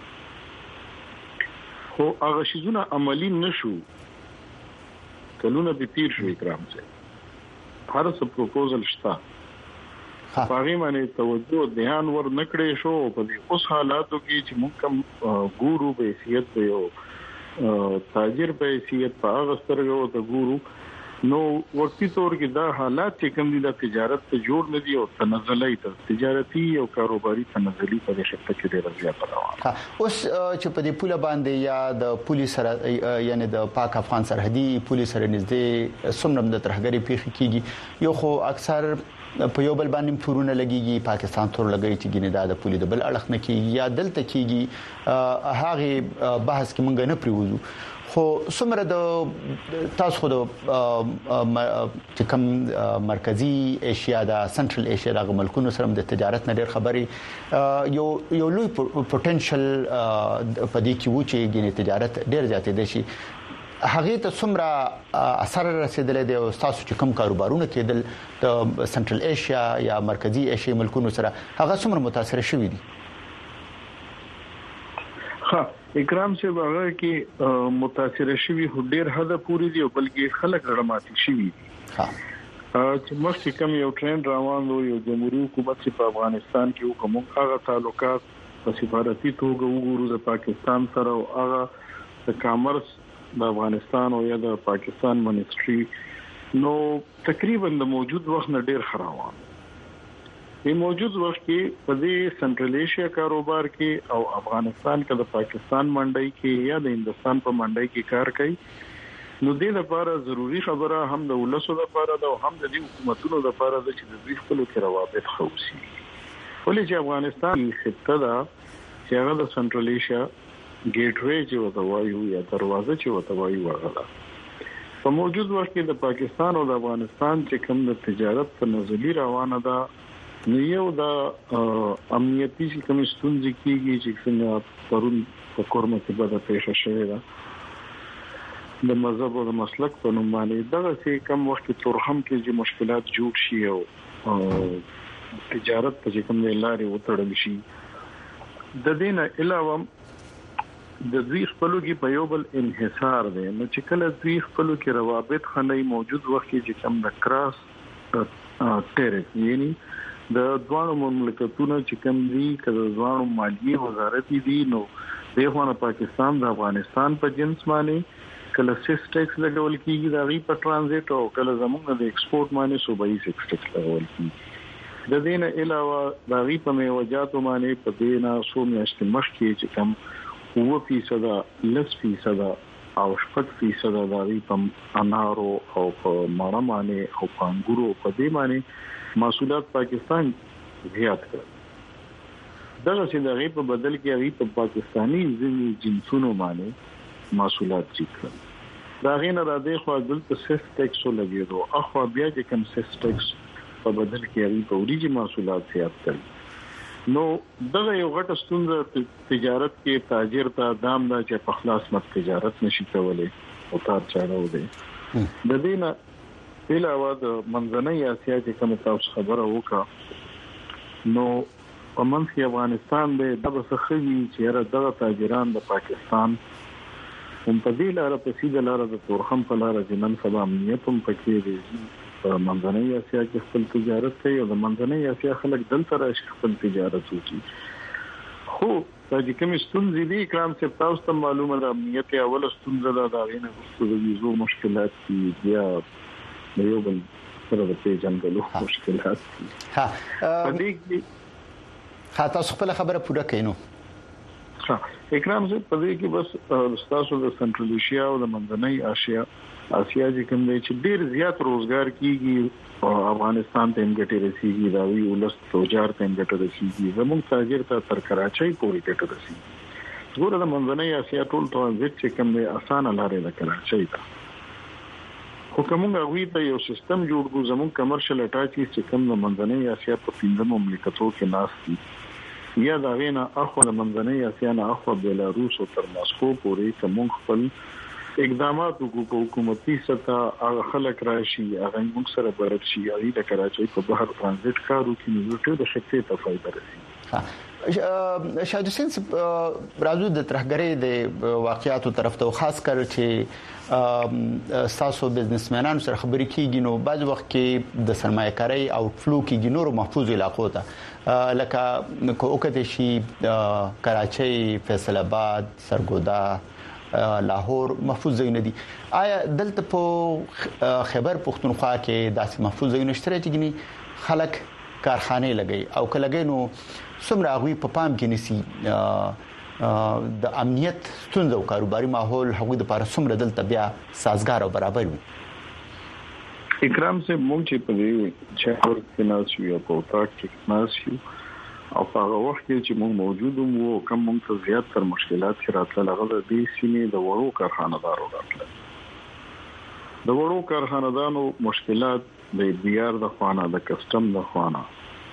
Speaker 5: خو هغه شیزونه عملی نشو کلونه به تیر شو اکرام سره هر څه پروپوزل شته پاره باندې توجه ध्यान ور نکړې شو په دې اوس حالاتو کې چې موږ کوم ګورو به حیثیت یو تاجر په حیثیت په هغه سترګو ته ګورو نو وختي تور کې دا حالات چې کوم دي د تجارت ته جوړ نه دي او تنزلي ته تجارتي او کاروباري تنزلي په شکل کې ډېر زیات روان
Speaker 2: اوس چې په دې پوله باندې یا د پولیس سره یعنی د پاک افغان سرحدي پولیس سره نږدې سمرم د ترهګری پیښ کیږي یو خو اکثر په یو بل باندې تورونه لګيږي پاکستان تور لګي چې ګینه د پولیس د بل اړخ نه کیږي یا دلته کیږي هغه بحث کې مونږ نه پریوزو خو څومره د تاسو خو د کوم مرکزی ایشیا د سنټرل ایشیا د ملکونو سره د تجارت نه ډېر خبري یو یو لوی پوتنشل په دې کې و چې ګینه تجارت ډېر زیاتې دي شي هغه ته څومره اثر رسیدلی دی او تاسو چې کوم کاروبارونه کېدل د سنټرل ایشیا یا مرکزی ایشیا ملکونو سره هغه څومره متاثر شوي دي
Speaker 5: ها اکرام سے هغه کې متاثر شوي ډېر حد پوری دی او بلکې خلک رړماتي شوي دي ها چې مخکې کوم یو ټرند روان و یو جمهوریت حکومت په افغانستان کې کوم هغه تعلقات په سفارتي توګه وګورو د پاکستان سره او هغه د کامرس د افغانستان او یا د پاکستان منسټري نو تقریبا د موجود وخت نه ډیر خراوان په موجود وخت کې په دې سنټرل ایشیا کاروبار کې او افغانستان کې د پاکستان منډي کې یا د هندستان په منډي کې کار کوي نو دې لپاره ضروری خبره هم د ولسو لپاره ده او هم د حکومتونو لپاره ده چې د دوی خپل کې روابط خوسي ولې چې افغانستان خطه ده چې هغه د سنټرل ایشیا ګیټ وے چې وته وایو یا دروازه چې وته وایو هغه په موجود وخت کې د پاکستان او د افغانستان چې کوم د تجارت په نظری روانه ده نو یو د امنیتي کوم ستونزې کیږي چې څنګه پرون په کورمه کې به د پیښه شوې ده د مذهب او د مسلک په نوم باندې دغه چې کوم وخت تورخم کې چې مشکلات جوړ شي او تجارت په کوم لارې وتړل شي د دې نه علاوه د دوی خپلو کې په یو بل انحصار دی نو چې کله دوی خپلو کې روابط خنۍ موجود وخت کې چې کوم د کراس ټیرف یعنی د دوه مملکتونو چې کوم دي کله ځوانو مالیه وزارت دي نو دغه پاکستان د افغانستان په جنس باندې کله سیس ټیکس لګول کیږي د غي په ترانزیت او کله زموږ د ایکسپورت باندې صوبایي سیس ټیکس لګول کیږي د دې نه علاوه د غي په میوجاتو باندې په دې نه سو میاشتې مخکې چې کوم وو فیصد لس فیصد او شپږ فیصد د غي په انارو او په مړمانه او په انګورو په دې باندې محصولات پاکستان زیات کړ دغه چې د غي په بدل کې غي په پاکستانی ځینی جنسونو باندې محصولات چیکل دا غینه را دي خو دلته سیس ټیکس لګیدو اخو بیا چې کوم سیس ټیکس په بدل کې غي په اوریجی محصولات زیات کړ نو دغه یو غټ ستونزه تجارت کې تاجر ته دام دا چې په خلاص مت تجارت نشي کولای او کار چاړو دی د دې نه علاوه د منځنۍ اسیا چې کوم تاسو خبره وکړه نو ومن في افغانستان به د بسخوي چې را دغه تاجران د پاکستان هم په دې لاره په سیده لاره د تورخم په لاره د نن سبا امنیت هم پکې دي په منځنۍ اسیا کې خپل تجارت کوي او د منځنۍ اسیا خلک دلته راشي خپل تجارت وکړي خو د کوم ستونزې دي کرام چې تاسو ته معلومه ده امنیت اول ستونزه ده دا غینه د ویزو مشکلات دي یا یو بل سره د پیژندلو مشکلات دي
Speaker 1: ها
Speaker 5: په دې کې
Speaker 1: خاطر خپل خبره پوره کینو
Speaker 5: ها اکرام زه په دې کې بس تاسو د سنټرل ایشیا او د منځنۍ اسیا اسیا چې کوم دی چې ډیر زیات روزګار کیږي او افغانستان ته انګټي رسیږي دا وی ولست توجار ته انګټي رسیږي زموږ تاجر ته تر کراچۍ پورې ګټه رسیږي ګوره د منځنۍ اسیا ټول ټرانزیت چې کوم دی اسانه لارې د کراچۍ ته خو کومه غوي ته یو سیستم جوړ کو زموږ کمرشل اټاچي چې کوم د منځنۍ اسیا په پینځم مملکتونو کې ناس دي یا دا غینه اخو د منځنۍ اسیا نه اخو بلاروس او تر ماسکو پورې کوم خپل اقدامات وکړو په حکومتي سطح هغه خلک راشي هغه موږ سره برابر شي هغه د کراچۍ په بهر ترانزیت کارو کې نو ټول د شکل ته فائدہ رسي
Speaker 1: شاهد حسین راځو د ترهګرۍ د واقعیاتو طرف ته خاص کر چې تاسو بزنسمنانو سره خبرې کیږي نو بعض وخت کې د سرمایه‌کاري او فلو کې نورو محفوظ علاقو ته لکه کوکته شي کراچۍ فیصل آباد سرګودا لاهور محفوظ ځایونه دي آیا دلته په خیبر پختونخوا کې داسې محفوظ ځایونه شته چې خلک کارخانه لګي او کله نو څومره غوي په پام کې نسی د امنیت ستونزې او کاروباري ماحول هغوی د لپاره څومره دلته بیا سازگار او برابر وي
Speaker 5: اکرام سے مونږ چې په دې چې ورته ناسو یو په تاک کې ناسو او هغه وخت چې مونږ موجود وو کوم مونږ ته زیات تر مشکلات کې راتل هغه د دې سیمې د وړو کارخانه‌دارو راتل د وړو کارخانه‌دارو مشکلات د بیار د خوانه د کسٹم د خوانه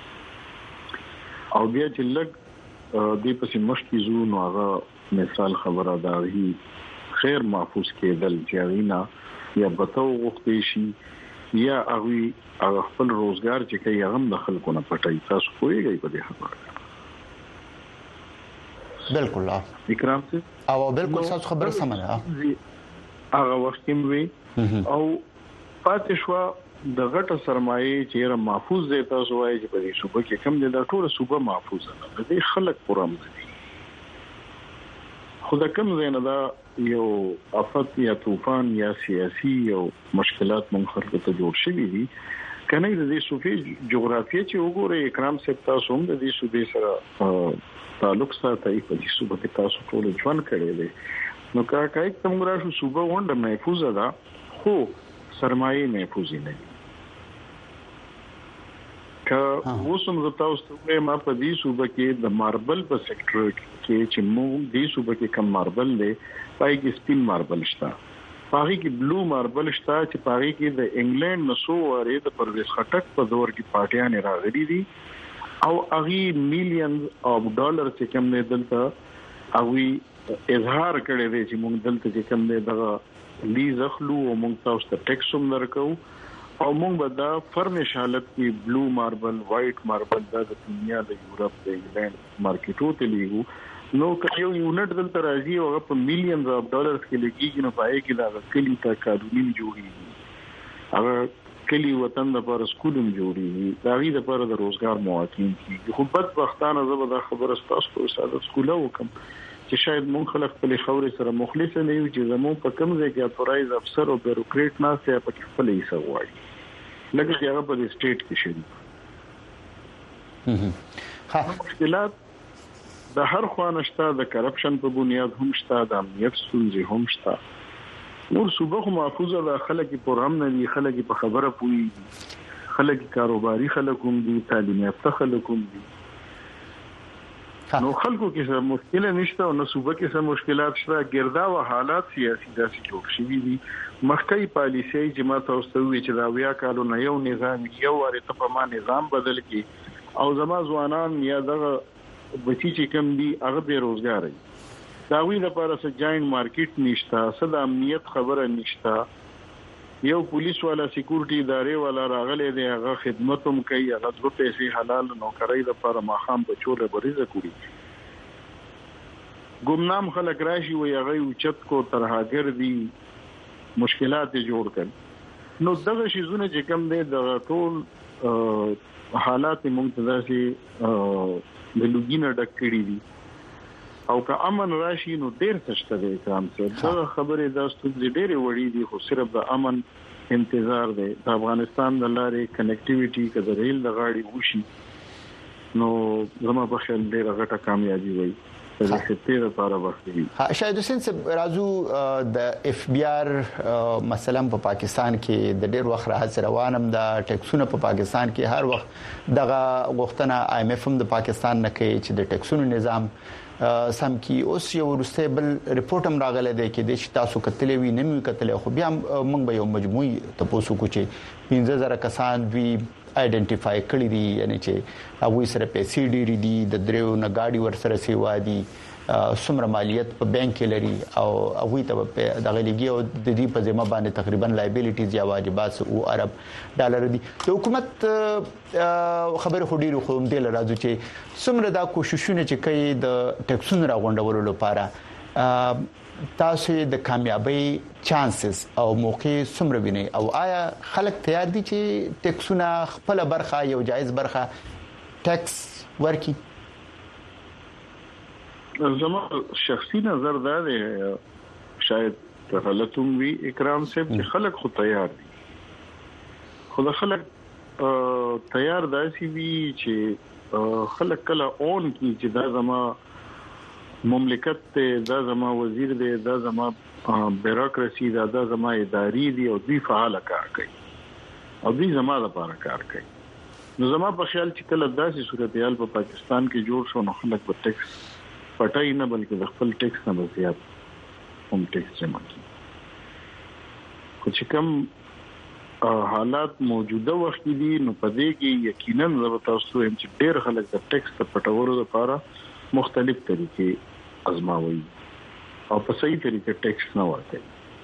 Speaker 5: او بیا چې لګ دې په سیمشتي زو نو هغه مثال خبره ده هی خیر محفوظ کېدل جارینا یا بتو غوښتي شي یا هغه هغه خپل روزګار چې کوي هغه د خلکو نه پټي تاسو کوی په دې خبره
Speaker 1: بالکل
Speaker 5: اکرام سے
Speaker 1: او بالکل تاسو خبره سم ده
Speaker 5: هغه وخت کې او پاتې شو د غټه سرمایه چې را محفوظ دي تاسو وایي چې په دې صوبه کې کم دي دا ټول صوبه محفوظ ده د دې خلک پرم دي خو دا کوم زینه دا یو افت یا طوفان یا سیاسي او مشکلات مونږ خلکو ته جوړ شوي دي کنه د دې صوبې جغرافیه چې وګورئ اکرام صاحب تاسو هم د دې صوبې سره تعلق ساتي په دې صوبې کې تاسو ټول ژوند کړی دی نو کا کای کوم راشو صوبه ونده محفوظ ده خو سرمایه محفوظ نه دي که وسوم تاسو ته ما په دې صوبه کې د ماربل په سېکټر کې چې موږ دې صوبه کې کم ماربل دی پای کې سپین ماربل شته پای کې بلو ماربل شته چې پای کې د انګلند نسو واره د پرویز خټک په دور کې پارټیان راغلي دي او اغي میلیونز اف ډالر چې کوم نه دلته اغي اظهار کړی دی چې موږ دلته چې کوم نه دغه لیز اخلو او موږ تاسو ته ټیکس هم درکو او موږ به دا فرنش حالت کې بلو ماربل وایټ ماربل د دنیا د یورپ د انګلند مارکیټو ته لیږو نو یو یونټ دلته راځي او په میلیونز اف ډالرز کې لګیږي نو پای کې دا کلی ته قانوني جوړیږي هغه کلی وطن د پر سکولم جوړیږي دا غي د پر د روزګار مواقعین کی خو بد وختانه زبر دا خبره تاسو په ساده سکول وکم چې شاید مونږ خلک په خبرې سره مخلص نه یو چې زموږ په کوم ځای کې اتورایز افسر او بیروکریټ نه سي په خپل حصہ وایي لکه چې هغه په سټیټ کې شي ها مشکلات د هر خوانشته د کرپشن په بنیاد هم شته د امنیت ستونزې هم شته نور صوبه خو محفوظه ده خلک په رام نه دي خلک په خبره پوي خلک کاروباري خلک هم دي، تعلیم یافته خلک هم دي. نو خلکو کې څه مشکل نشته او نو صوبه کې څه مشکلات شته. ګردا او حالات سیاسي داسې جوړ شوي دي. مخکې پالیسي چې ما تاسو ته وی چې دا ویا کالو نه یو نظام یو ورته په ما نظام بدل کی او زما ځوانان یا دغه بچی چې کم دي هغه به روزګار دي. دا وی د لپاره څه جاین مارکیټ نشته، څه د امنیت خبره نشته. یو پولیس والا سکیورټي ادارې والا راغلي دی، هغه خدمت هم کوي، هغه د پیسې حلال نوکرۍ د لپاره ماخام بچوله بریزه کوي. ګمنام خلک راشي وي هغه اوچت کو ترهاګر دي، مشکلات جوړ کړي. نو دغه شیزونه چې کوم دي د ټول حالات منتظرسي د لوګینه ډک کړي دي او که امن راشي نو ډیر څه دی کام څه. دا خبره د ستوري ډېرې وړي دي، خو صرف د امن انتظار دی. د افغانستان د لارې کنیکټیویټي کده ریل د غاړي وشي نو زموږ په خیال ډېر غټه کامیابی وي. د خطې لپاره وختي.
Speaker 1: ها شاید حسین صاحب راځو د اف بی آر مثلا په پاکستان کې د ډېر وخت راځي روانم د ټیکسونو په پاکستان کې هر وخت دغه غوښتنه آی ایم اف هم د پاکستان نه کوي چې د ټیکسونو نظام سم کی. اوس یو ورسته بل ریپورت هم راغله دی کې د تاسو کتلې وی نه کتلې، خو بیا موږ به یو مجموعي تاسو کو چې پنځه زره کسان دوی آئیډنټیفای کړی دي، یعنی چې هغه سره پیسې ډېری دي، د دریو نه گاډي ور سره سیوا دي، څومره مالیت په بانک کې لري او هغه ته په دغه لګي او د دې په ذمہ باندې تقریبا لایبیلیټیز یا واجبات او ارب ډالر دي. د حکومت خبره خو ډیرو خو هم د راځو چې څومره دا کوششونه چې کوي د ټیکسونو راغونډولو لپاره تاسو د کامیابی چانسز او موقع څومره ویني او آیا خلک تیار دي چې ټیکسونه خپل برخه یو جایز برخه ټیکس ورکي؟
Speaker 5: زما شخصي نظر دا دی، شاید غلطوم وی اکرام صاحب چې خلک خو تیار دي، خو د خلک تیار داسي وی چې خلک کله اون کی چې دا زما مملکت ته، دا زما وزیر دی، دا زما بیروکراسي دا دا زما اداري دي او دوی فعال کار کوي او دوی زما لپاره کار کوي. نو زما په خیال چې کله داسې صورتحال په پاکستان کې جوړ شو نو خلک په ټیکس پټای نه بلکې د خپل ټیکس نه زیات هم ټیکس جمع کوي. خو چې کوم حالات موجوده وخت دي نو په دې کې یقینا زه تاسو هم چې ډېر خلک د ټیکس په پټولو لپاره مختلف طریقې ازماوي او په صحیح طریقې ټیکس نه ورکوي.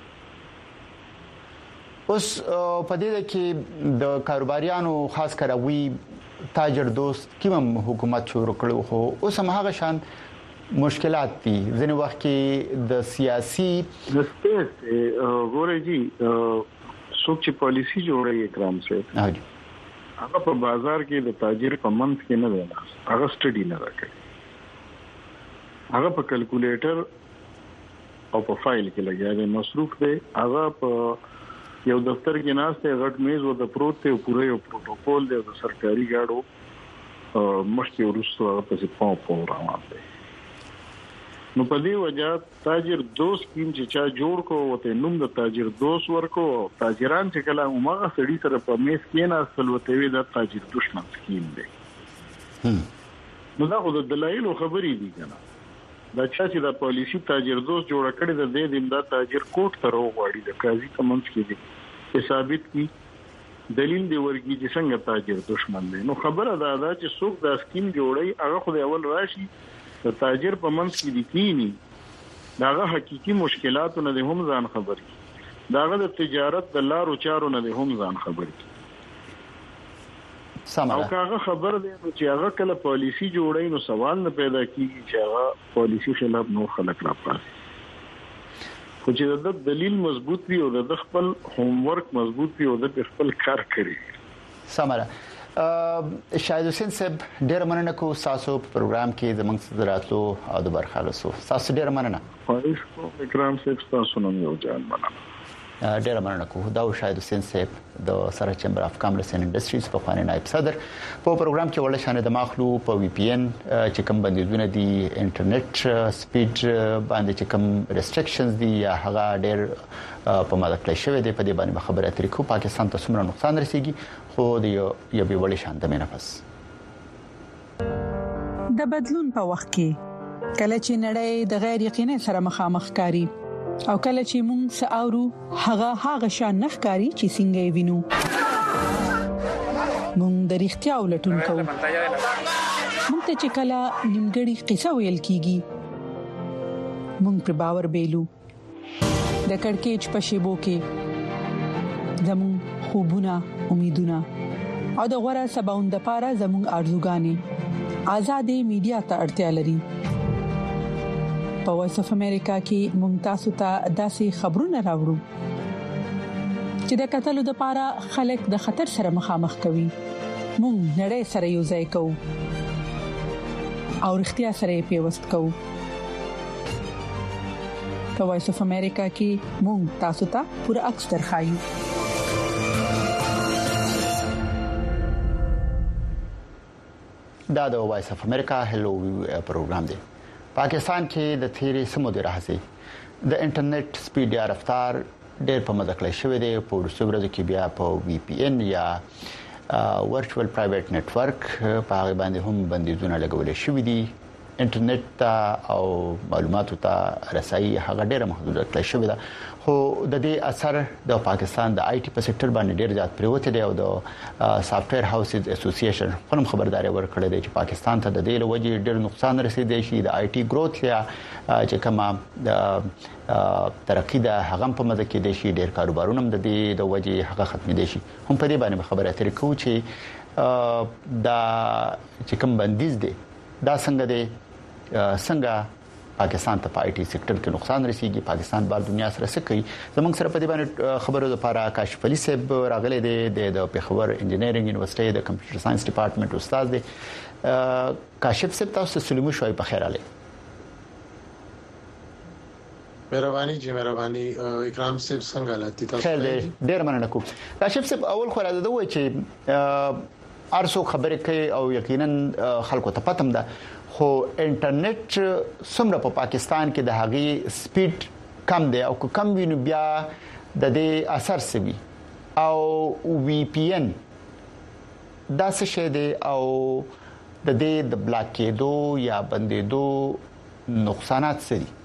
Speaker 1: اوس په دې کې د کاروباریانو خاص کروي تاجر دوست کیم حکومت شروع کړو، خو اوس هم هغه شان مشکلات دي. ځینې وخت کې د سیاسي
Speaker 5: د سپیس غوړې دي څوک چې پالیسی جوړوي اکرام صاحب هغه په بازار کې د تاجر په منځ کې نه دی، هغه سټډي نه راکړي، هغه په کیلکولیټر او په فایل کې لګیا دی، مصروف دی. هغه په یو دفتر کې ناشته غټ میز او د پروت ته پوره یو پروتوکول دی د سرکاري گاډو مخکې ورسره هغه په پاو پاو روان دی. نو په دې وجه تاجر دوست کیم چې چا جوړ کو وته نوم د تاجر دوست ورکو، تاجران چې کله عمره سړي سره په میز کې نه اصل وته وی د تاجر دشمن سکیم دی. نو دا خو د دلایل خبرې دي کنه، دا چې دا پالیسی تاجر دوست جوړ کړی د دې د دا تاجر کوټ ته راوغواړي د قاضي کمنس کې دي ثابت کی دلیل دی ورګي چې څنګه تاجر دشمن دی. نو خبره دا ده چې څوک دا سکیم جوړي هغه خو د اول راشي د تاجر په منځ کې دي کینی داغه حقيقي مشکلاتو نه هم ځان خبر کی، داغه د تجارت د لارو چارو نه هم ځان خبر کی. او هغه خبر دی چې هغه کله پالیسی جوړي نو سوال نه پیدا کیږي چې هغه پالیسی خلاف نو خلک راپاسي. خو چې د دلیل مضبوط وي او د خپل هوم ورک مضبوط وي او د خپل کار کوي.
Speaker 1: سمره شاید حسین صاحب ډیر مننه کو تاسو په پروګرام کې زموږ سره راتلو او د برخه غوښتو. تاسو ډیر مننه.
Speaker 5: پاریس کو اکرام صاحب تاسو نن یو ځان مننه.
Speaker 1: ډېر مننه کوم دا شاید حسین صاحب د سره چمبر اف کامرس اینڈ انډستریز په خوانه نائب صدر په پروګرام کې ول شان د ماخلو په وی پی ان چې کوم بندیزونه دي انټرنیټ سپیډ باندې چې کوم ریستریکشنز دي یا هغه ډېر په ماده کلی شوی دی په دې باندې خبره اترې کو پاکستان ته څومره نقصان رسیږي خو د یو به ول شان د منفس
Speaker 6: د بدلون په وخت کې کله چې نړۍ د غیر یقیني سره مخامخ کاری او کله چې موږ ساورو هغه هغه شان نخکاری چې څنګه وینو موږ د اړتیا ولټون کوو موږ ته چې کله نیمګړی قصه ویل کیږي موږ پر باور بیلو د کڑکېچ په شیبو کې زموږ خوبونه امیدونه او د غوړه سباوند لپاره زموږ ارزوګانې آزادې میډیا ته اړتیا لري په وایس اف امریکا کې ممتاز ته داسې خبرونه راوړو چې د قتل لپاره خلک د خطر سره مخامخ کوي مونږ نړۍ سره یو ځای کوو او اړتیا سره پیوست کوو په وایس اف امریکا کې مونږ تاسو ته پوره عکس درخایو
Speaker 1: دا د وایس اف امریکا هلو پروګرام دی پاکستان کې د تیری سمو دی راځي د انټرنیټ سپیډ یا رفتار ډېر په مدکل شوی دی په ورسره ورځو کې بیا په وی پی ان یا ورچوال پرایویټ نتورک په هغه باندې هم بندیزونه لګول شوی دي انټرنیټ ته او معلوماتو ته رسایي هغه ډېر محدود کړل شوی ده خو د دې اثر د پاکستان د آی ټي په سېکټر باندې ډېر زیات پریوته دی او د سافټویر هاوسز اسوسییشن خپل خبرداري ورکړه دی چې پاکستان ته د دې لوجې ډېر نقصان رسیدي شي د آی ټي گروث یا چې کما د ترقی د هغه په مده کې د شي ډېر کاروبارونه د دې د وجې هغه ختمې دي شي هم په دې باندې خبره اترې کوو چې دا چې کوم بندیز دي دا څنګه دی څنګه پاکستان ته په آی ټي سېکټر کې نقصان رسیږي پاکستان بار دنیا سره څه کوي زموږ سره په دې باندې خبرو لپاره کاشف علي صاحب راغلي دی د پیښور انجینرینګ یونیورسيټي د کمپیوټر ساينس ډپارټمنټ استاد دی کاشف صاحب تاسو سلمو شوي په خیر علي
Speaker 7: مهرباني جی مهرباني اکرام صاحب څنګه حالت تاسو
Speaker 1: خیر دی ډیر مننه کوم کاشف صاحب اول خو راځي دوی چې ارسو خبرې کوي او یقینا خلکو ته پاتم ده خو انټرنیټ څومره په پاکستان کې د هغې سپیډ کم دی او کم وینو بیا د دې اثر سوي او وی پی ان دا څه شی دی او د دې د بلاک کېدو یا بندېدو نقصانات څه دي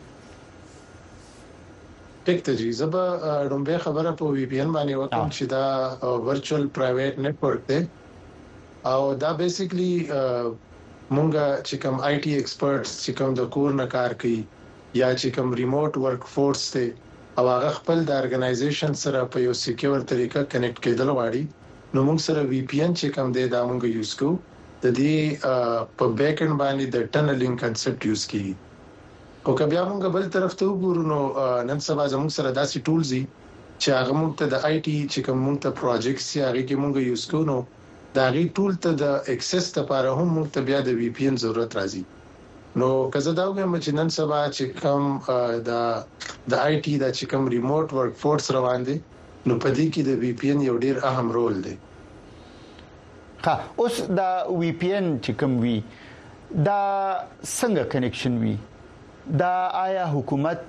Speaker 7: ټیک ته جی زبا رومبه خبره په وی پی ان باندې وکم چې دا ورچوال پرایویټ نتورک دی او دا بیسیکلی مونږه چې کوم آی ټي ایکسپرټس چې کوم د کور نه کار کوي یا چې کوم ریموټ ورک فورس ته او هغه خپل د ارګنایزیشن سره په یو سکیور طریقه کنیکټ کېدل غواړي نو موږ سره وی پی ان چې کوم دی دا موږ یوز کوو د دې په بیک اند باندې د ټنلینګ کنسپټ یوز کیږي او کبه موږ بل طرف ته وګورو نو نن سبا زموږ سره داسې ټولز دي چې هغه موږ ته د آی ټي چې کوم موږ ته پروجیکټس یا هغه کې موږ یوز کوو نو دا غي ټول ته د اکسس لپاره هم موږ ته بیا د وی پی ان ضرورت راځي نو کزه دا وګورم چې نن سبا چې کوم د د آی ټي د چې کوم ریموټ ورک فورس روان دي نو په دې کې د وی پی ان یو ډیر اهم رول دی
Speaker 1: ها اوس دا وی پی ان چې کوم وی دا څنګه کنیکشن وی دا آیا حکومت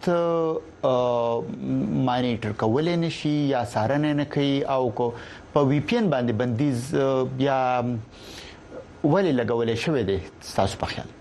Speaker 1: مانیټر کولای نشي یا څارنه نه کوي او کو په وی پی ان باندې بندیز بیا ولې لګولې شوې دي تاسو په خیال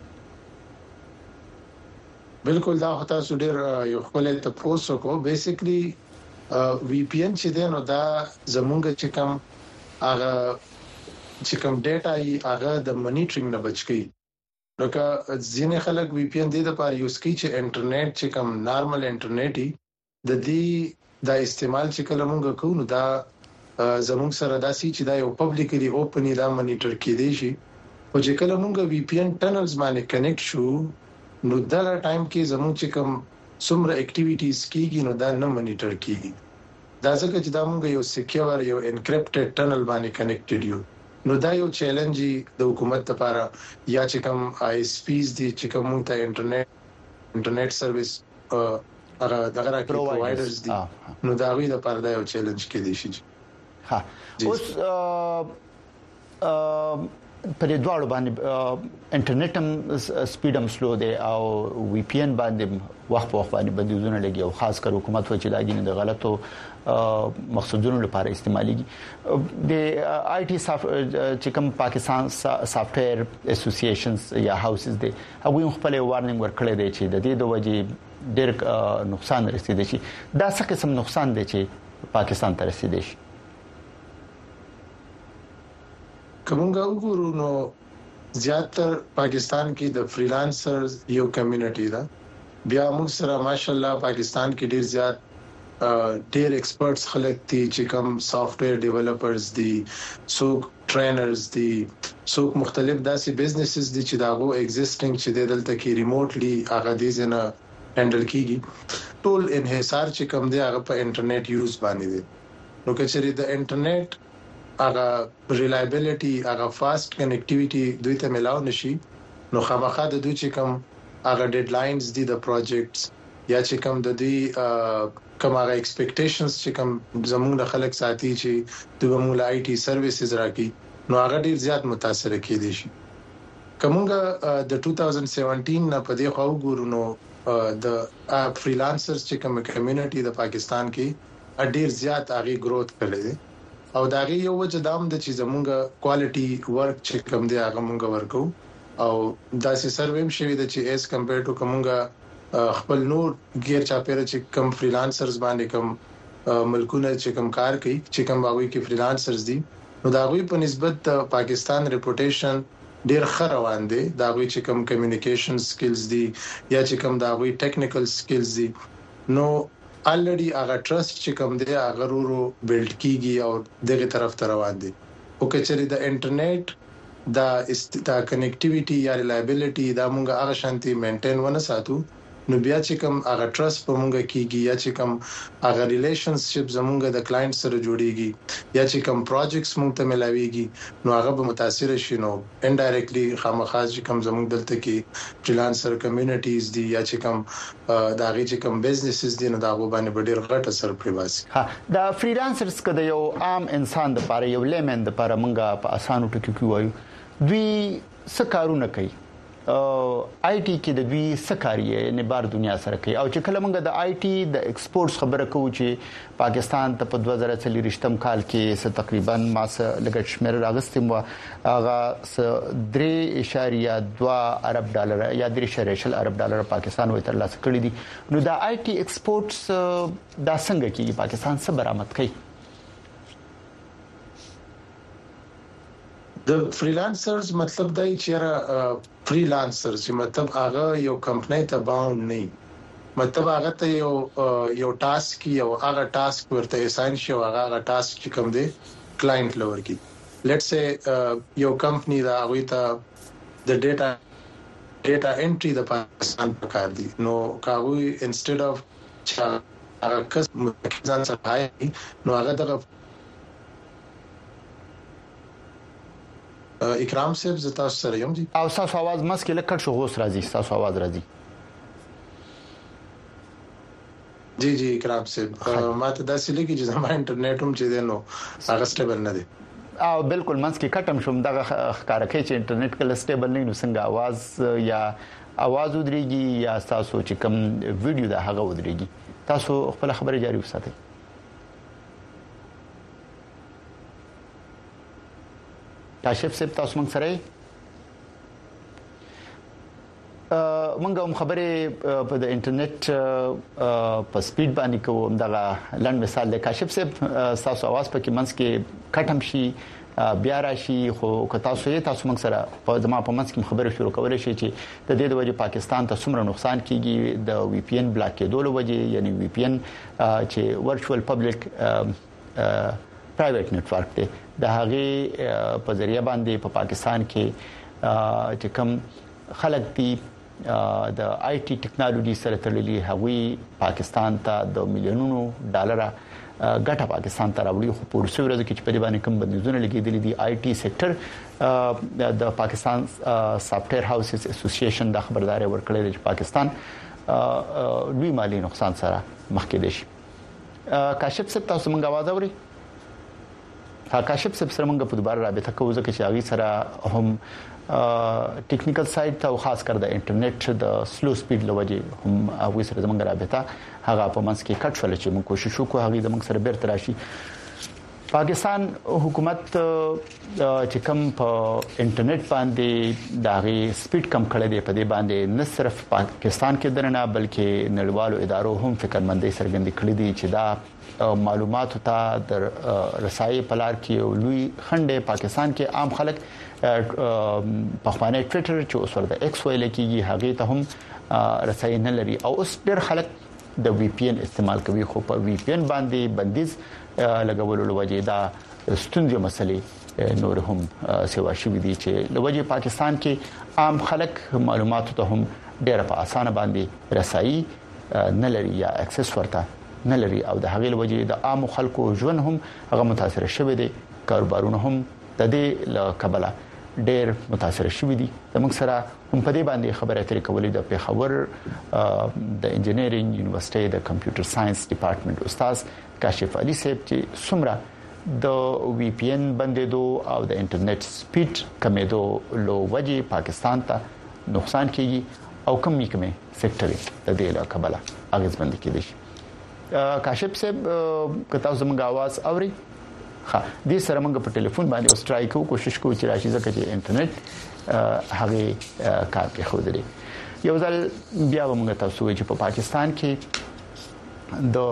Speaker 7: بالکل دا هتا سډیر یو خپل ته پوسټ کو بیسیکلی وی پی ان چې دنو دا زمونږ چې کوم هغه چې کوم ډیټا یې هغه د مانیټرینګ نه بچی نو که ځینې خلک وی پی ان دې لپاره یوز کوي چې انټرنیټ چې کوم نارمل انټرنیټ دی د دې د استعمال چې کله موږ کوو نو دا زموږ سره داسي چې دا یو پبلکلی اوپن دا مانیټر کېدی شي او چې کله موږ وی پی ان ټنلز باندې کنیکټ شو نو دا ټایم کې زموږ چې کوم څومره اکټیویټیز کیږي نو دا نه مانیټر کیږي دا ځکه چې دا موږ یو سکیور یو انکریپټډ ټنل باندې کنیکټډ یو نو دا یو چیلنج د حکومت لپاره یا چې کوم آی اس پیز دي چې کوم ته انټرنیټ انټرنیټ سرویس هغه دغه راکې پرووایډرز دي نو دا غوي د پاره یو چیلنج کې دي شي.
Speaker 1: ها اوس په دې دواړو باندې انټرنیټ هم سپیډ هم سلو دی او وی پی ان باندې وخت په وخت باندې بندیزونه لګي او خاص کر حکومت و چې دا غینې د غلطو مقصدونو لپاره استعماليږي. د آی ټي چې کوم پاکستان سافټویر اسوسییشنز یا هاوسز دي هغه خپل وارنینګ ورکړی دی چې د دې د وجې ډېر نقصان رسیدي شي. دا څه قسم نقصان دی چې پاکستان ته رسیدي شي؟
Speaker 7: کومګه وګورو نو زیاتره پاکستان کې د فریلانسرز یو کمیونټي ده. بیا موږ سره ماشاءالله پاکستان کې ډیر زیات ډیر ایکسپرټس خلک دي چې کوم سافټویر ډیولپرز دي، څوک ټرینرز دي، څوک مختلف داسې بزنسز دي چې داغو ایگزیسټینګ چې دلته کې ریموټلی هغه دي نه هندل کیږي. ټول انحصار چې کوم دی هغه په انټرنیټ یوز باندې دی. نو کچري د انټرنیټ هغه ریلایبিলিټي هغه فاست کنیکټیویټي دوی ته ملاو نشي نو خامخا د دوی چې کوم هغه ډیډلاینز دي د پروجیکټس یا چې کوم د دوی کوم هغه ایکسپیکټیشنز چې کوم زموږ د خلک ساتي چې دوی موږ له آی ټي سرویسز راکې نو هغه ډیر زیات متاثر کېدي شي. کومګه د دوه هزار سپږ نه په دې خو ګورو نو د فریلانسرز چې کوم کمیونټي د پاکستان کې ډیر زیات هغه گروث کړی دی او دا غي یو وجه دام د چې زمونږه کوالټي ورک چې کوم دی هغه مونږ ورکو او دا سي سرویم شوی د چې اس کمپیر ټو کومګه خپل نور غیر چا پیر چې کم فریلانسرز باندې کم ملکونه چې کم کار کوي چې کم باوي کې فریلانسرز دي نو دا غوي په نسبت پاکستان ریپوټیشن ډیر ښه روان دي. دا غوي چې کم کمیونیکیشن سکلز دي یا چې کم دا غوي ټیکنیکل سکلز دي نو الریډي هغه ټرست چې کوم دی هغه ورو بیلډ کیږي او دغه طرف ته روان دي. او کچري د انټرنیټ دا دا کنیکټیویټي یا ریلایبিলিټي دا مونږه هغه شانتي مینټین ونه ساتو نو بیا چې کوم هغه ټرست په مونږه کیږي یا چې کوم هغه ریلیشنشپ زمونږه د کلاینټ سره جوړیږي یا چې کوم پروجیکټس مونږ ته ملاويږي نو هغه به متاثر شي. نو انډایرکټلی خامخا چې کوم زمونږ دلته کې فریلانسر کمیونټیز دي یا چې کوم دا غي چې کوم بزنسز دي نو دا غو باندې ډېر غټ اثر پریواسي.
Speaker 1: ها دا فریلانسرز کده یو عام انسان د لپاره یو لیمن د لپاره مونږه په اسانو ټکو کې وایو دوی څه کارونه کوي آی ټي کې د دوی سکاریه نه بار دنیا سره کوي او چې کله موږ د آی ټي د ایکسپورټس خبره کوو چې پاکستان ته په دوه زره څلورم کال کې څه تقریبا ماس لګټ شمیر راغستم و هغه درې اشاریه دوه ارب ډالر یا درې اشاریه ارب ډالر پاکستان وې ترلاسه کړی دي. نو د آی ټي ایکسپورټس دا څنګه کې پاکستان څه برآمد کوي؟
Speaker 7: د فریلانسرز مطلب دی چې را فریلانسرز مطلب هغه یو کمپنی ته باوند نه مطلب هغه ته یو یو ټاسک یو هغه ټاسک ورته اساین شي او هغه ټاسک چې کوم دی کلاینټ لور کی لیټس سے یو کمپنی دا هغه ته د ډیټا ډیټا انټری د پاکستان په کار دي نو کاوی انسټډ اف هغه کس ځان سره نو هغه د اکرام صاحب زتا سره یم دي
Speaker 1: او تاسو आवाज مسکه لکه شو غوس راځي تاسو आवाज راځي
Speaker 7: جی جی اکرام صاحب ما ته داسې لګي چې زما انټرنیټ هم چې دینو هغه سټیبل نه دی
Speaker 1: او بالکل مسکه کټم شوم دغه ښکارا کوي چې انټرنیټ کله سټیبل نه نو څنګه आवाज یا आवाज ودرېږي یا تاسو چې کوم ویډیو دا هغه ودرېږي تاسو خپل خبره جاری وساتئ. کاشف صاحب تاسو موږ سره موږ هم خبره په د انټرنیټ په سپیډ باندې کوم دغه لاند مثال د کاشف صاحب تاسو आवाज پکې منځ کې کټم شي بیا راشي خو که تاسو یې تاسو موږ سره په ځما په منځ کې خبره شروع کولای شي چې د دې د وجه پاکستان ته څومره نقصان کیږي د وی پی ان بلاک کېدو له وجه یعنی وی پی ان چې ورچوال پبلک پرایویټ نتورک دی د هغه په ذریعہ باندې په پاکستان کې چې کوم خلک دي د آی ټي ټیکنالوژي سره تړلي هغوی پاکستان ته د میلیونونو ډالر ګټه پاکستان ته راوړي خو په ورسره ورځ کې چې په دې باندې کوم بندیزونه لګیدلي دي آی ټي سېکټر د پاکستان سافټویر هاوسز اسوسییشن د خبرداري ورکړې چې پاکستان
Speaker 2: لوی مالی نقصان سره مخ کې دي شي. کاشف صاحب تاسو مونږ आवाज اوري؟ ها کاشف صاحب سره مونږ په دوباره رابطه کوو ځکه چې هغه سره هم ټیکنیکل سایت او خاص کر د انټرنیټ د سلو سپیډ لوجه هم هغه سره زمونږ رابطه هغه په منځ کې کټ شول چې مونږ کوشش وکړو هغه زمونږ سره بیرته راشي. پاکستان حکومت چې کوم په انټرنیټ باندې داغي سپیډ کم کړی دی په دې باندې نه صرف پاکستان کې درنه بلکې نړیوالو ادارو هم فکرمندۍ څرګندې کړې دي چې دا معلوماتو ته د رسایي پلار کې لوی خنډه پاکستان کې عام خلک په خوانه ټوئیټر چې اوس ورته ایکس ویل کېږي هغه ته هم رسایي نه لري او اوس ډېر خلک د وی پی ان استعمال کوي خو په وی پی ان باندې بندیز لګولو لوجه دا ستونزې مسلې نور هم سیوا شوې دي چې لوجه پاکستان کې عام خلک معلوماتو ته هم ډېر په اسانه باندې رسایي نه لري یا اکسس ورته نه لري او د هغې لوجه د عام خلکو ژوند هم هغه متاثر شوی دی. کاروبارونه هم د دې لکبله ډېر متاثر شوی دي. د موږ سره هم په دې باندې خبرې اترې کولې د پیښور د انجینرینګ یونیورسيټي د کمپیوټر ساينس ډپارټمنټ استاد کاشف علي صاحب چې څومره د وی پی ان بندیدو او د انټرنیټ سپیډ کمیدو لو وجه پاکستان ته نقصان کیږي او کم کمی سېکټر د دې لکبله اغیزمند کېدي شي. کاشف صاحب کته زموږ आवाज اوري؟ ها دې سره موږ په ټلیفون باندې اوسترای کوو کوشش کوو چې راشي ځکه چې انټرنیټ هغه کار کوي خو دې یو ځل بیا موږ تاسو چې په پاکستان کې د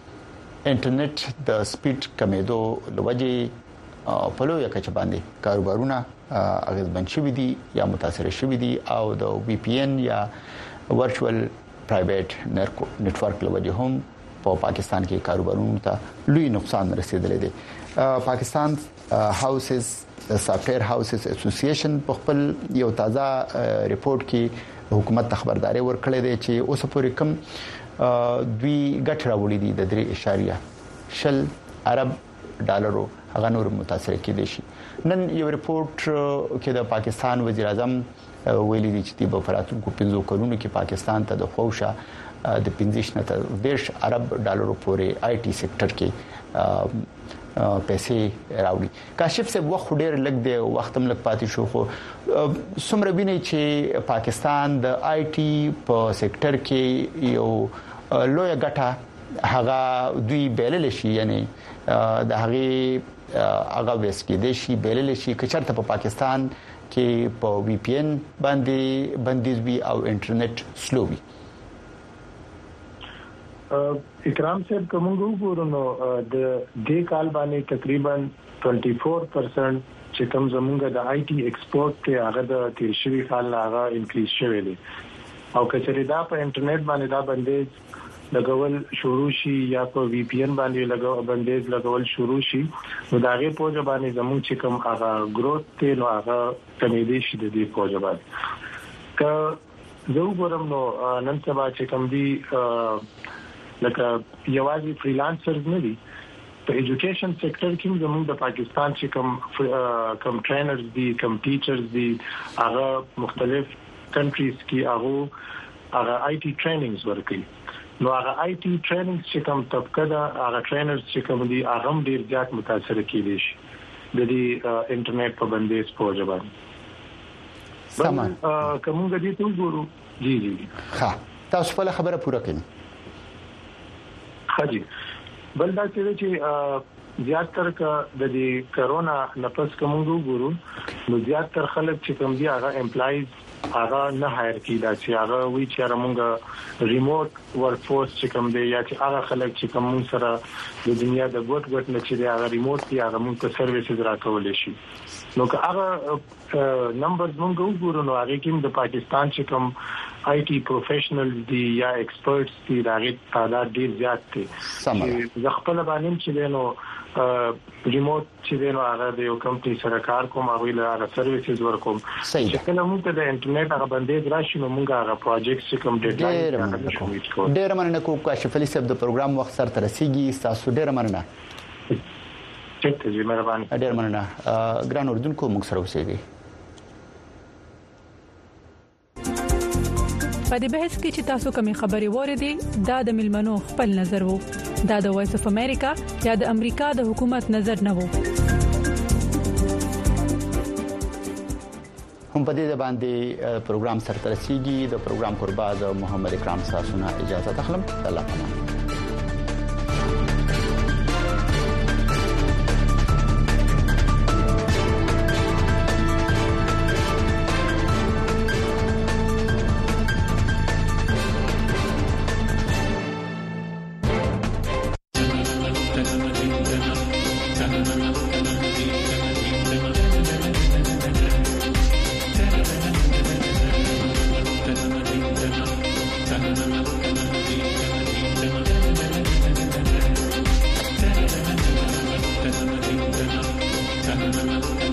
Speaker 2: انټرنیټ د سپیډ کمیدو لوجه په لوی کچ باندې کاروبارونه اغیزمن شوي دي یا متاثر شوي دي او د وی پی ان یا ورچوال پرایویټ نتورک لوجه هم په پاکستان کې کاروبارونو ته لوی نقصان رسیدلی دی. پاکستان هاوسز سافټویر هاوسز اسوسییشن په خپل یو تازه ریپورت کې حکومت ته خبرداري ورکړې ده چې اوس پورې کم دوی ګټ راوړي دي د درې اشاریه شل عرب ډالرو هغه نور متاثر کېدي شي. نن یو ریپورت کې د پاکستان وزیر اعظم ویلي دي چې په فراتونکو پنځو کلونو کې پاکستان ته د خوښه د پنځه نشته دیش عرب ډالرو پورې آی ټي سېکټر کې پیسې راوړي. کاشف صاحب وخت ډېر لګ دی وخت هم لګ پاتې شو خو څومره بینه چې پاکستان د آی ټي په سېکټر کې یو لوی ګټه هغه دوی بیلل شي یعنی د هغه هغه ویس کې د شي بیلل شي کچرته په پاکستان کې په وی پی ان باندې بندیز وی او انټرنیټ سلو وی.
Speaker 7: اکرام صاحب کومو وګورو نو د دې کال باندې تقریبا چوبیس پرسنټ چې کوم زمونږ د آی ټي ایکسپورت ته هغه د تیر شوی کال هغه انکریز شوی دی او کچري دا په انټرنیټ باندې دا بندیز لګول شروع شي یا په وی پی ان باندې لګول بندیز لګول شروع شي نو دا غي په ځبانه زمونږ چې کوم هغه گروث ته نو هغه کمیدي شي د دې په ځبانه ک زه وګورم نو نن سبا چې کوم دی لکه یوازې فریلانسرز نه دي په ایجوکیشن سېکټر کې زموږ د پاکستان چې کوم کوم ټرینرز دي کوم ټیچرز دي هغه مختلف کنټریز کې هغه هغه آی ټي ټریننګز ورکوي نو هغه آی ټي ټریننګز چې کوم طبقه دا هغه ټرینرز چې کوم دي هغه هم ډیر زیات متاثر کیدي شي د دې انټرنیټ په بندیز په وجه
Speaker 2: سامان
Speaker 7: کومه دې ته وګورو جی جی
Speaker 2: ها تاسو په خبره پوره کړئ.
Speaker 7: حاجی بل دا چې زیات تر کا د دې کرونا نفس کوم وګورو نو زیات تر خلک چې کوم دي هغه امپلایز هغه نه هایر کیدا چې هغه وی چې موږ ریموټ ورک فورس چې کوم دی یا چې هغه خلک چې کوم سره د دنیا د ګوت ګوت نه چې هغه ریموټ دی هغه موږ ته سرویسز راکول شي نو که هغه نمبرز موږ وګورو نو هغه کې د پاکستان چې کوم آی ټي پروفیشنل دی یا ایکسپرټس دی راغی تعداد ډیر زیات دی چې خپل باندې چې نو ریموټ چې نو هغه د یو کمپنی سره کار کوم هغه له سرویسز ورکوم چې کله موږ ته د انټرنیټ هغه باندې راشي نو موږ هغه پروجیکټ چې کوم ډیډلاین
Speaker 2: ډیر مننه کوم کاشف علي صاحب د پروګرام وخت سره ترسيږي تاسو ډیر مننه
Speaker 7: ټیک دی مهرباني
Speaker 2: ډیر مننه ګران اردوونکو موږ سره اوسئ.
Speaker 6: په دې بحث کې چې تاسو کومې خبرې وریدي دا د ملمنو خپل نظر وو دا د وایس اف امریکا یا د امریکا د حکومت نظر نه وو
Speaker 2: هم په دې باندې پروګرام سره ترسيږي د پروګرام قرباز محمد اکرام ساسونه اجازه تخلم الله پناه
Speaker 8: Thank you.